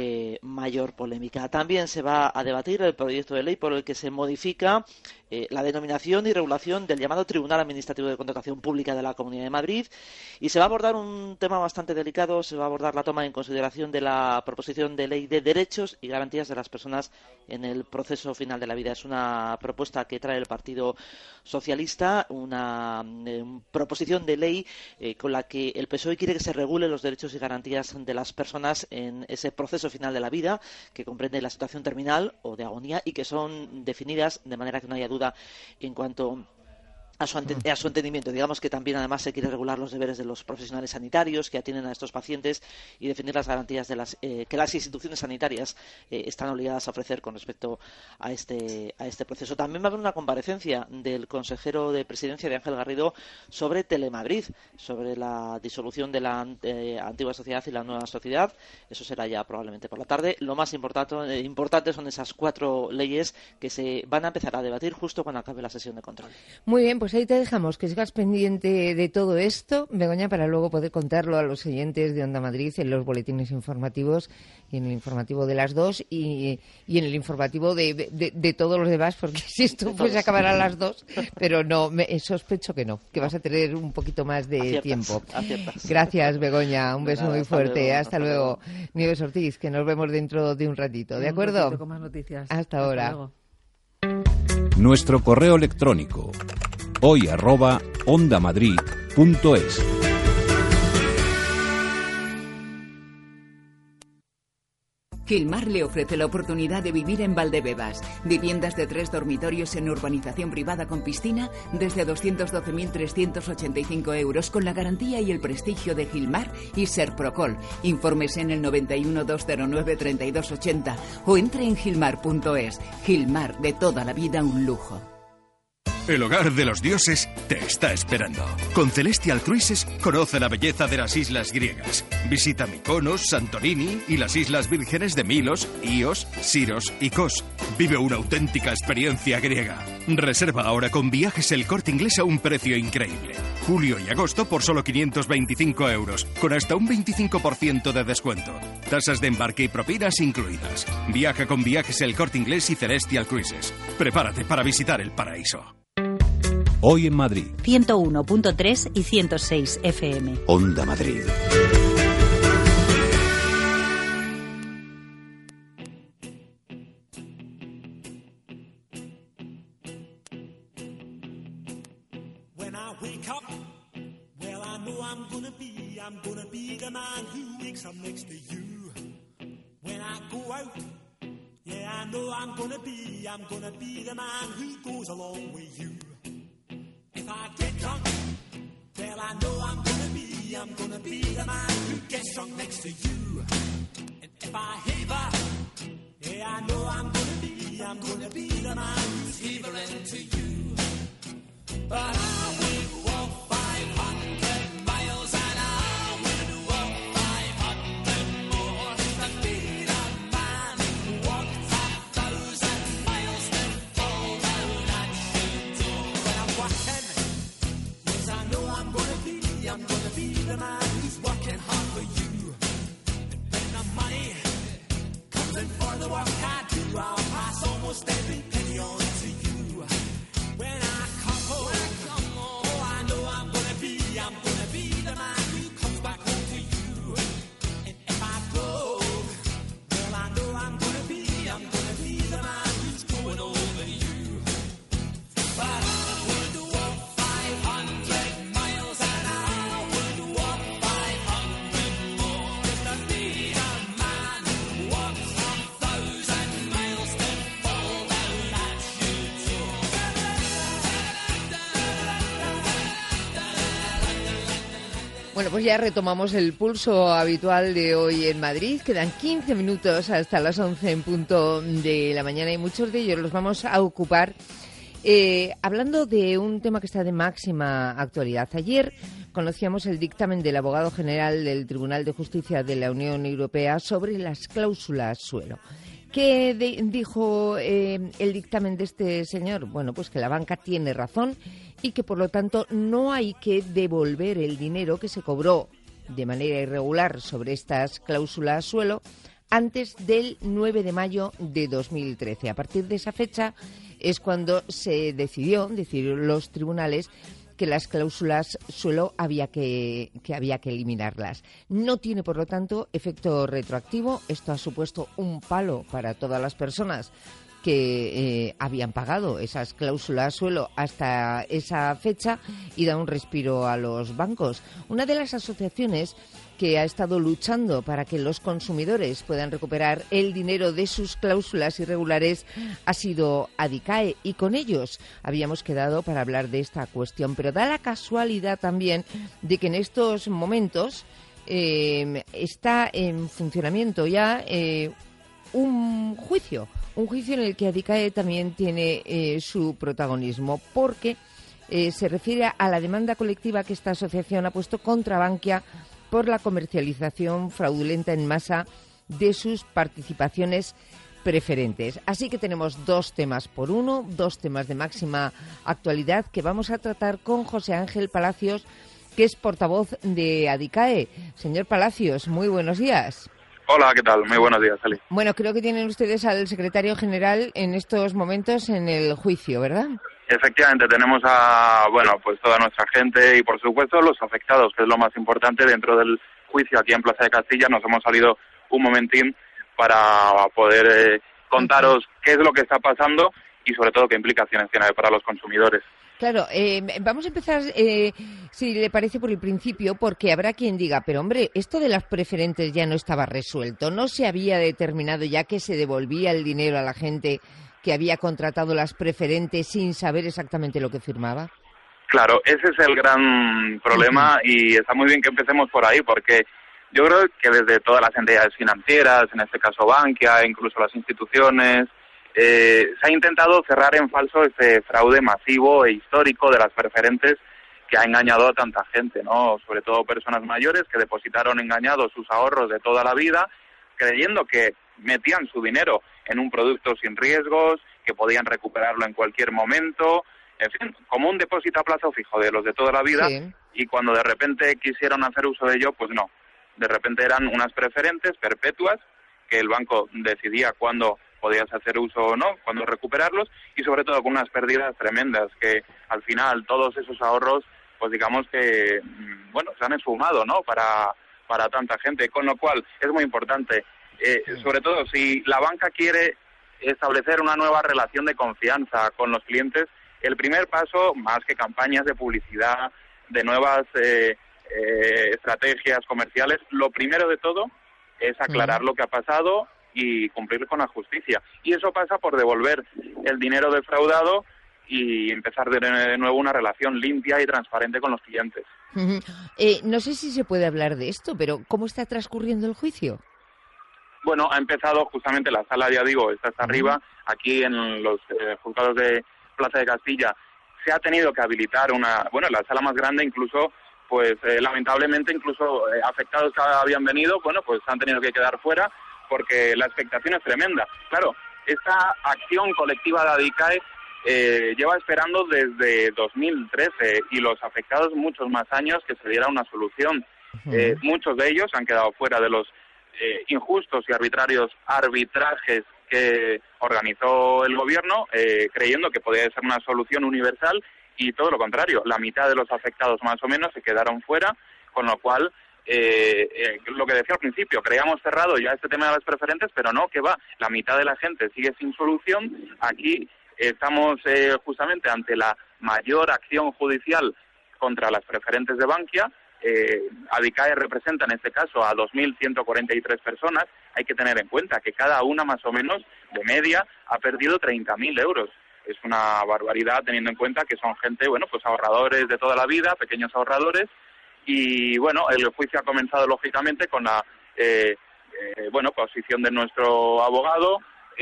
mayor polémica. También se va a debatir el proyecto de ley por el que se modifica la denominación y regulación del llamado Tribunal Administrativo de Contratación Pública de la Comunidad de Madrid y se va a abordar un tema bastante delicado, se va a abordar la toma en consideración de la proposición de ley de derechos y garantías de las personas en el proceso final de la vida. Es una propuesta que trae el Partido Socialista, una proposición de ley con la que el PSOE quiere que se regulen los derechos y garantías de las personas en ese proceso final de la vida, que comprende la situación terminal o de agonía y que son definidas de manera que no haya duda en cuanto a su entendimiento. Digamos que también además se quiere regular los deberes de los profesionales sanitarios que atienden a estos pacientes y definir las garantías de que las instituciones sanitarias están obligadas a ofrecer con respecto a este proceso. También va a haber una comparecencia del consejero de Presidencia, de Ángel Garrido, sobre Telemadrid, sobre la disolución de la antigua sociedad y la nueva sociedad. Eso será ya probablemente por la tarde. Lo más importante son esas 4 leyes que se van a empezar a debatir justo cuando acabe la sesión de control. Muy bien, pues ahí te dejamos, que sigas pendiente de todo esto, Begoña, para luego poder contarlo a los oyentes de Onda Madrid en los boletines informativos y en el informativo de las 2 y en el informativo de todos los demás, porque si esto fuese a acabar a las 2, pero no, sospecho que no, que vas a tener un poquito más de tiempo. Gracias, Begoña, un beso muy fuerte. Hasta luego. Nieves Ortiz, que nos vemos dentro de un ratito, ¿de acuerdo? Con más noticias. Hasta ahora. Luego. Nuestro correo electrónico hoy@ondamadrid.es. Gilmar le ofrece la oportunidad de vivir en Valdebebas. Viviendas de 3 dormitorios en urbanización privada con piscina desde 212.385 euros con la garantía y el prestigio de Gilmar y Serprocol. Informes en el 91 209 3280 o entre en gilmar.es. Gilmar, de toda la vida un lujo. El hogar de los dioses te está esperando. Con Celestial Cruises conoce la belleza de las islas griegas. Visita Mykonos, Santorini y las Islas Vírgenes de Milos, Ios, Siros y Kos. Vive una auténtica experiencia griega. Reserva ahora con Viajes El Corte Inglés a un precio increíble. Julio y agosto por solo 525 euros, con hasta un 25% de descuento. Tasas de embarque y propinas incluidas. Viaja con Viajes El Corte Inglés y Celestial Cruises. Prepárate para visitar el paraíso. Hoy en Madrid. 101.3 y 106 FM. Onda Madrid. know I'm gonna be the man who wakes up next to you when I go out. Yeah, I know I'm gonna be the man who goes along with you. If I get drunk, well, I know I'm gonna be the man who gets drunk next to you. And if I haver, yeah, I know I'm gonna be the man who's havering to you. But I will walk 500 miles and I will walk 500 more to be the man who walked 1,000 miles to fall down at your door. When I'm walking, yes, I know I'm gonna be the man who's working hard for you. And when the money comes in for the work I do, I'll pass almost every penny on to you. When I come home, oh, I know I'm gonna be the man who comes back home to you. And if I go, well, I know I'm gonna be the man who's going over you. But I would walk 500 miles and I would walk 500 more just to be the man who walks 1,000 miles to fall down at your door. Bueno, pues ya retomamos el pulso habitual de hoy en Madrid. Quedan 15 minutos hasta las 11 en punto de la mañana y muchos de ellos los vamos a ocupar hablando de un tema que está de máxima actualidad. Ayer conocíamos el dictamen del abogado general del Tribunal de Justicia de la Unión Europea sobre las cláusulas suelo. ¿Qué dijo el dictamen de este señor? Bueno, pues que la banca tiene razón y que, por lo tanto, no hay que devolver el dinero que se cobró de manera irregular sobre estas cláusulas suelo antes del 9 de mayo de 2013. A partir de esa fecha es cuando se decidieron los tribunales que las cláusulas suelo había que eliminarlas. No tiene, por lo tanto, efecto retroactivo. Esto ha supuesto un palo para todas las personas que habían pagado esas cláusulas suelo hasta esa fecha y da un respiro a los bancos. Una de las asociaciones que ha estado luchando para que los consumidores puedan recuperar el dinero de sus cláusulas irregulares ha sido Adicae, y con ellos habíamos quedado para hablar de esta cuestión. Pero da la casualidad también de que en estos momentos está en funcionamiento ya un juicio en el que Adicae también tiene su protagonismo, porque se refiere a la demanda colectiva que esta asociación ha puesto contra Bankia por la comercialización fraudulenta en masa de sus participaciones preferentes. Así que tenemos dos temas de máxima actualidad que vamos a tratar con José Ángel Palacios, que es portavoz de Adicae. Señor Palacios, muy buenos días. Hola, ¿qué tal? Muy buenos días, Ali. Bueno, creo que tienen ustedes al secretario general en estos momentos en el juicio, ¿verdad? Efectivamente, tenemos a, pues toda nuestra gente y, por supuesto, los afectados, que es lo más importante dentro del juicio aquí en Plaza de Castilla. Nos hemos salido un momentín para poder contaros qué es lo que está pasando y, sobre todo, qué implicaciones tiene para los consumidores. Claro, vamos a empezar, si le parece, por el principio, porque habrá quien diga, pero hombre, esto de las preferentes ya no estaba resuelto, no se había determinado ya que se devolvía el dinero a la gente que había contratado las preferentes sin saber exactamente lo que firmaba. Claro, ese es el gran problema y está muy bien que empecemos por ahí, porque yo creo que desde todas las entidades financieras, en este caso Bankia, incluso las instituciones, se ha intentado cerrar en falso ese fraude masivo e histórico de las preferentes que ha engañado a tanta gente, ¿no? Sobre todo personas mayores que depositaron engañados sus ahorros de toda la vida, creyendo que metían su dinero en un producto sin riesgos, que podían recuperarlo en cualquier momento, en fin, como un depósito a plazo fijo de los de toda la vida, sí. Y cuando de repente quisieron hacer uso de ello, pues no. De repente eran unas preferentes perpetuas que el banco decidía cuándo podías hacer uso o no, cuándo recuperarlos, y sobre todo con unas pérdidas tremendas que al final todos esos ahorros, pues digamos que, se han esfumado, ¿no? Para tanta gente, con lo cual es muy importante, sobre todo si la banca quiere establecer una nueva relación de confianza con los clientes, el primer paso, más que campañas de publicidad, de nuevas estrategias comerciales. Lo primero de todo es aclarar lo que ha pasado y cumplir con la justicia. Y eso pasa por devolver el dinero defraudado y empezar de nuevo una relación limpia y transparente con los clientes. No sé si se puede hablar de esto, pero ¿cómo está transcurriendo el juicio? Bueno, ha empezado justamente la sala, ya digo, está hasta arriba, aquí en los juzgados de Plaza de Castilla. Se ha tenido que habilitar la sala más grande, incluso, pues lamentablemente, incluso afectados que habían venido, pues han tenido que quedar fuera porque la expectación es tremenda. Claro, esta acción colectiva de ADICAE lleva esperando desde 2013 y los afectados muchos más años que se diera una solución. Muchos de ellos han quedado fuera de los injustos y arbitrarios arbitrajes que organizó el gobierno, creyendo que podía ser una solución universal, y todo lo contrario. La mitad de los afectados más o menos se quedaron fuera, con lo cual, lo que decía al principio, creíamos cerrado ya este tema de las preferentes, pero no, que va, la mitad de la gente sigue sin solución. Aquí estamos justamente ante la mayor acción judicial contra las preferentes de Bankia. ADICAE representa en este caso a 2.143 personas. Hay que tener en cuenta que cada una más o menos de media ha perdido 30.000 euros. Es una barbaridad teniendo en cuenta que son gente, pues ahorradores de toda la vida, pequeños ahorradores. Y el juicio ha comenzado lógicamente con la posición de nuestro abogado,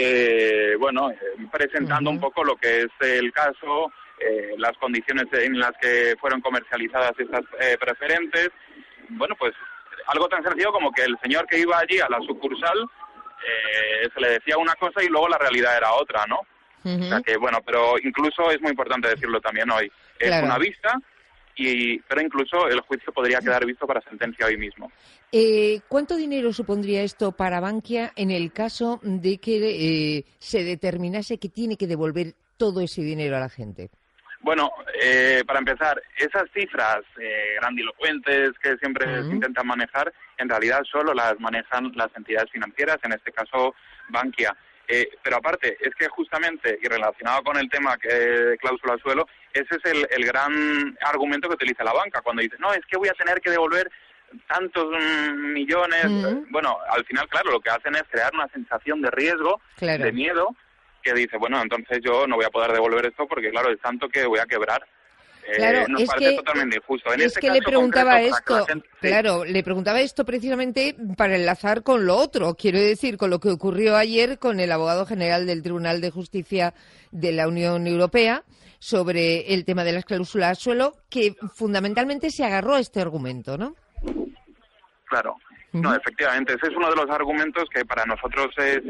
presentando un poco lo que es el caso, las condiciones en las que fueron comercializadas estas preferentes. Pues algo tan sencillo como que el señor que iba allí a la sucursal se le decía una cosa y luego la realidad era otra, ¿no? O sea que, pero incluso es muy importante decirlo también hoy. Es una vista, pero incluso el juicio podría quedar visto para sentencia hoy mismo. ¿Cuánto dinero supondría esto para Bankia en el caso de que se determinase que tiene que devolver todo ese dinero a la gente? Para empezar, esas cifras grandilocuentes que siempre se intentan manejar, en realidad solo las manejan las entidades financieras, en este caso Bankia. Pero aparte, es que justamente, y relacionado con el tema de cláusula suelo, ese es el gran argumento que utiliza la banca, cuando dice, no, es que voy a tener que devolver tantos millones. Al final, claro, lo que hacen es crear una sensación de riesgo, de miedo, que dice, entonces yo no voy a poder devolver esto porque, claro, es tanto que voy a quebrar. Nos parece totalmente injusto. Le preguntaba esto, le preguntaba esto precisamente para enlazar con lo otro, quiero decir, con lo que ocurrió ayer con el abogado general del Tribunal de Justicia de la Unión Europea sobre el tema de las cláusulas suelo, que fundamentalmente se agarró a este argumento, ¿no? Claro. No, efectivamente, ese es uno de los argumentos que para nosotros es,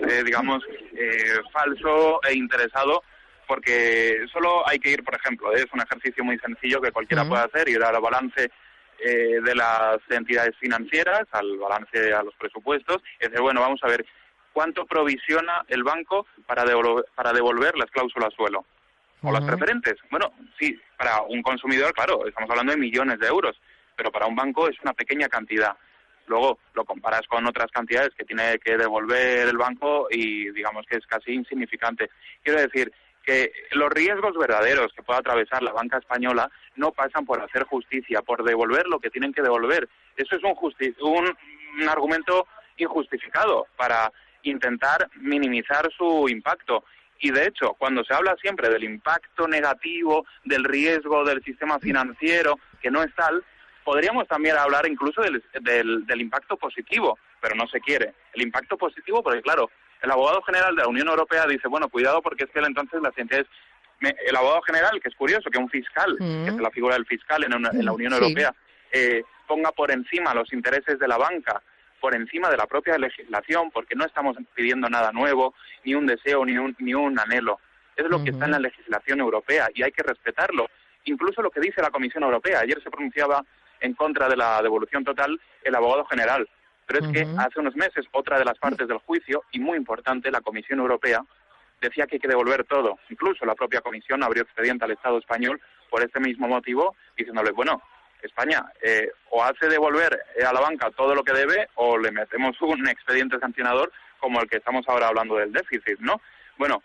falso e interesado, porque solo hay que ir, por ejemplo, es un ejercicio muy sencillo que cualquiera puede hacer, ir al balance de las entidades financieras, al balance, a los presupuestos, y decir, vamos a ver, ¿cuánto provisiona el banco para devolver las cláusulas suelo? ¿O las preferentes? Sí, para un consumidor, claro, estamos hablando de millones de euros, pero para un banco es una pequeña cantidad. Luego lo comparas con otras cantidades que tiene que devolver el banco y digamos que es casi insignificante. Quiero decir que los riesgos verdaderos que pueda atravesar la banca española no pasan por hacer justicia, por devolver lo que tienen que devolver. Eso es un argumento injustificado para intentar minimizar su impacto. Y de hecho, cuando se habla siempre del impacto negativo, del riesgo del sistema financiero, que no es tal, podríamos también hablar incluso del impacto positivo, pero no se quiere. El impacto positivo, porque claro, el abogado general de la Unión Europea dice, cuidado porque es que entonces las entidades... El abogado general, que es curioso, que un fiscal, que es la figura del fiscal en la Unión Europea, ponga por encima los intereses de la banca, por encima de la propia legislación, porque no estamos pidiendo nada nuevo, ni un deseo, ni un anhelo. Es lo que está en la legislación europea y hay que respetarlo. Incluso lo que dice la Comisión Europea. Ayer se pronunciaba en contra de la devolución total el abogado general. Pero es que hace unos meses otra de las partes del juicio, y muy importante, la Comisión Europea, decía que hay que devolver todo. Incluso la propia Comisión abrió expediente al Estado español por este mismo motivo, diciéndole, España o hace devolver a la banca todo lo que debe o le metemos un expediente sancionador como el que estamos ahora hablando del déficit, ¿no?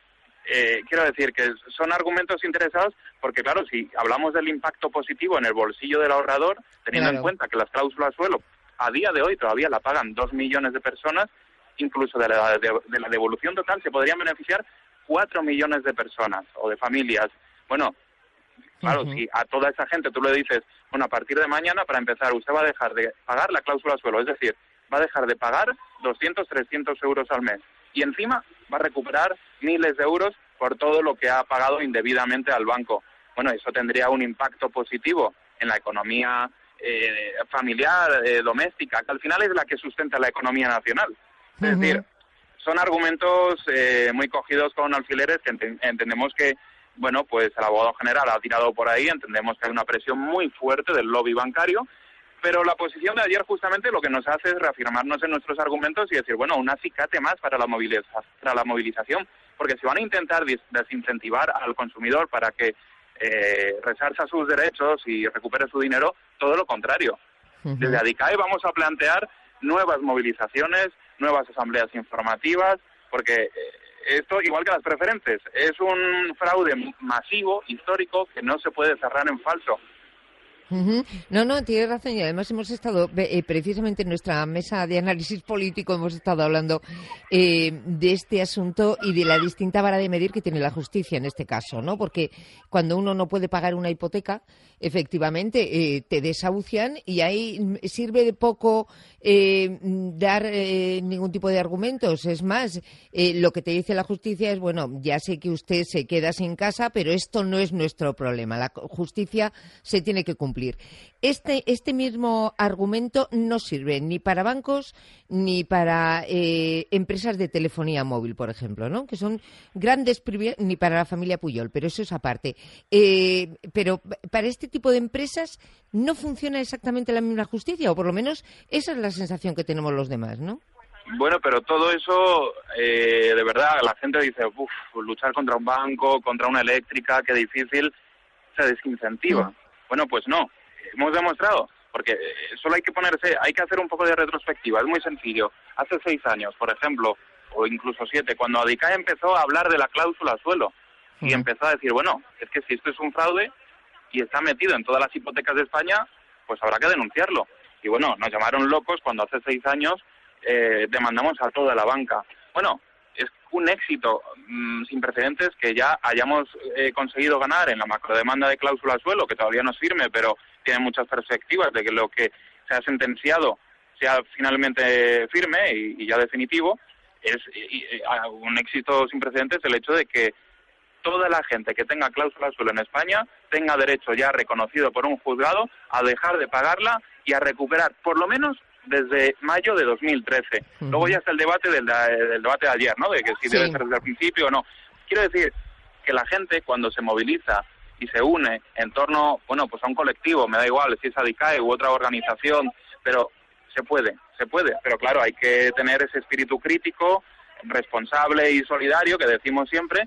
quiero decir que son argumentos interesados porque, claro, si hablamos del impacto positivo en el bolsillo del ahorrador, teniendo en cuenta que las cláusulas suelo a día de hoy todavía la pagan 2 millones de personas, incluso de la devolución total se podrían beneficiar 4 millones de personas o de familias. Bueno, claro, si a toda esa gente tú le dices, bueno, a partir de mañana, para empezar, usted va a dejar de pagar la cláusula suelo, es decir, va a dejar de pagar 200, 300 euros al mes. Y encima va a recuperar miles de euros por todo lo que ha pagado indebidamente al banco. Bueno, eso tendría un impacto positivo en la economía familiar, doméstica, que al final es la que sustenta la economía nacional. Es decir, son argumentos muy cogidos con alfileres que entendemos que, bueno, pues el abogado general ha tirado por ahí, entendemos que hay una presión muy fuerte del lobby bancario, pero la posición de ayer justamente lo que nos hace es reafirmarnos en nuestros argumentos y decir, bueno, un acicate más para la movilización, porque si van a intentar desincentivar al consumidor para que resarza sus derechos y recupere su dinero, todo lo contrario. Desde ADICAE vamos a plantear nuevas movilizaciones, nuevas asambleas informativas, porque esto, igual que las preferentes, es un fraude masivo, histórico, que no se puede cerrar en falso. No, tiene razón, y además hemos estado, precisamente en nuestra mesa de análisis político, hemos estado hablando de este asunto y de la distinta vara de medir que tiene la justicia en este caso, ¿no? Porque cuando uno no puede pagar una hipoteca, efectivamente te desahucian y ahí sirve de poco dar ningún tipo de argumentos. Es más, lo que te dice la justicia es, bueno, ya sé que usted se queda sin casa, pero esto no es nuestro problema. La justicia se tiene que cumplir. Este mismo argumento no sirve ni para bancos ni para empresas de telefonía móvil, por ejemplo, ¿no? Que son grandes privilegios, ni para la familia Puyol, pero eso es aparte. Pero para este tipo de empresas no funciona exactamente la misma justicia, o por lo menos esa es la sensación que tenemos los demás, ¿no? Bueno, pero todo eso, de verdad, la gente dice, luchar contra un banco, contra una eléctrica, qué difícil, se desincentiva. Bueno, pues no, hemos demostrado, porque solo hay que hacer un poco de retrospectiva, es muy sencillo. Hace 6 años, por ejemplo, o incluso 7, cuando ADICAE empezó a hablar de la cláusula suelo y empezó a decir, bueno, es que si esto es un fraude y está metido en todas las hipotecas de España, pues habrá que denunciarlo. Y bueno, nos llamaron locos cuando hace 6 años demandamos a toda la banca. Bueno, es un éxito sin precedentes que ya hayamos conseguido ganar en la macrodemanda de cláusula suelo, que todavía no es firme, pero tiene muchas perspectivas de que lo que se ha sentenciado sea finalmente firme y ya definitivo. Es un éxito sin precedentes el hecho de que toda la gente que tenga cláusula suelo en España tenga derecho ya reconocido por un juzgado a dejar de pagarla y a recuperar, por lo menos desde mayo de 2013. Luego ya está el debate del debate de ayer, ¿no? De que si debe ser desde el principio o no. Quiero decir que la gente, cuando se moviliza y se une en torno, bueno, pues a un colectivo, me da igual si es ADICAE u otra organización, pero se puede, pero claro, hay que tener ese espíritu crítico, responsable y solidario que decimos siempre,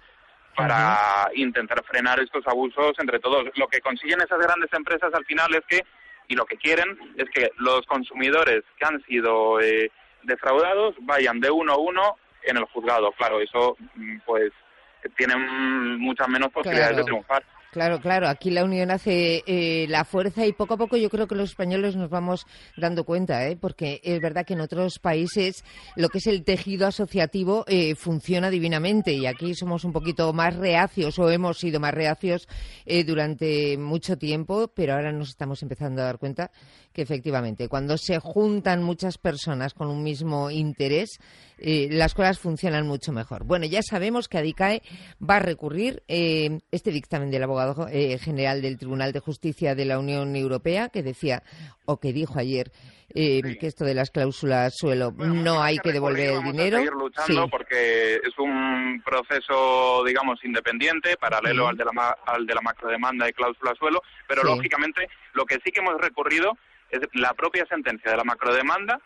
para intentar frenar estos abusos entre todos. Lo que consiguen esas grandes empresas al final es que, y lo que quieren, es que los consumidores que han sido defraudados vayan de uno a uno en el juzgado. Claro, eso pues tienen muchas menos posibilidades de triunfar. Claro. Aquí la unión hace la fuerza y poco a poco yo creo que los españoles nos vamos dando cuenta, porque es verdad que en otros países lo que es el tejido asociativo funciona divinamente y aquí somos un poquito más reacios o hemos sido más reacios durante mucho tiempo, pero ahora nos estamos empezando a dar cuenta que efectivamente cuando se juntan muchas personas con un mismo interés, las cosas funcionan mucho mejor. Bueno, ya sabemos que ADICAE va a recurrir este dictamen del abogado general del Tribunal de Justicia de la Unión Europea, que decía, o que dijo ayer, que esto de las cláusulas suelo, no hay que devolver el dinero. Vamos a seguir luchando porque es un proceso, digamos, independiente, paralelo al de la macrodemanda de cláusula suelo, pero lógicamente lo que sí que hemos recurrido es la propia sentencia de la macrodemanda.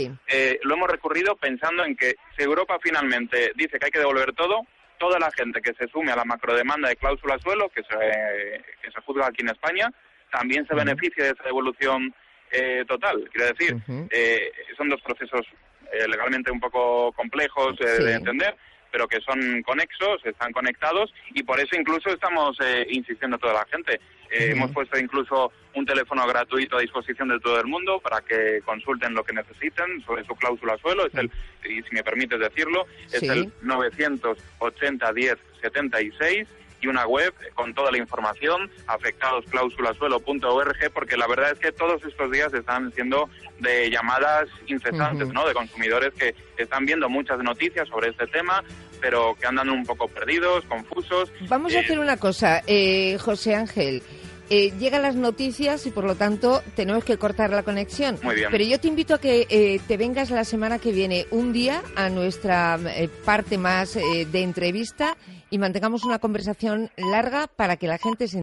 Lo hemos recurrido pensando en que si Europa finalmente dice que hay que devolver todo, toda la gente que se sume a la macrodemanda de cláusula suelo, que se juzga aquí en España, también se beneficia de esa devolución total. Quiero decir, son dos procesos legalmente un poco complejos de entender, pero que son conexos, están conectados, y por eso incluso estamos insistiendo a toda la gente. Hemos puesto incluso un teléfono gratuito a disposición de todo el mundo para que consulten lo que necesiten sobre su cláusula suelo. Es el, y si me permites decirlo, es el 980 10 76, y una web con toda la información, afectadoscláusulasuelo.org, porque la verdad es que todos estos días están siendo de llamadas incesantes, ¿no?, de consumidores que están viendo muchas noticias sobre este tema, pero que andan un poco perdidos, confusos. Vamos a hacer una cosa, José Ángel. Llegan las noticias y por lo tanto tenemos que cortar la conexión. Muy bien. Pero yo te invito a que te vengas la semana que viene un día a nuestra parte más de entrevista y mantengamos una conversación larga para que la gente se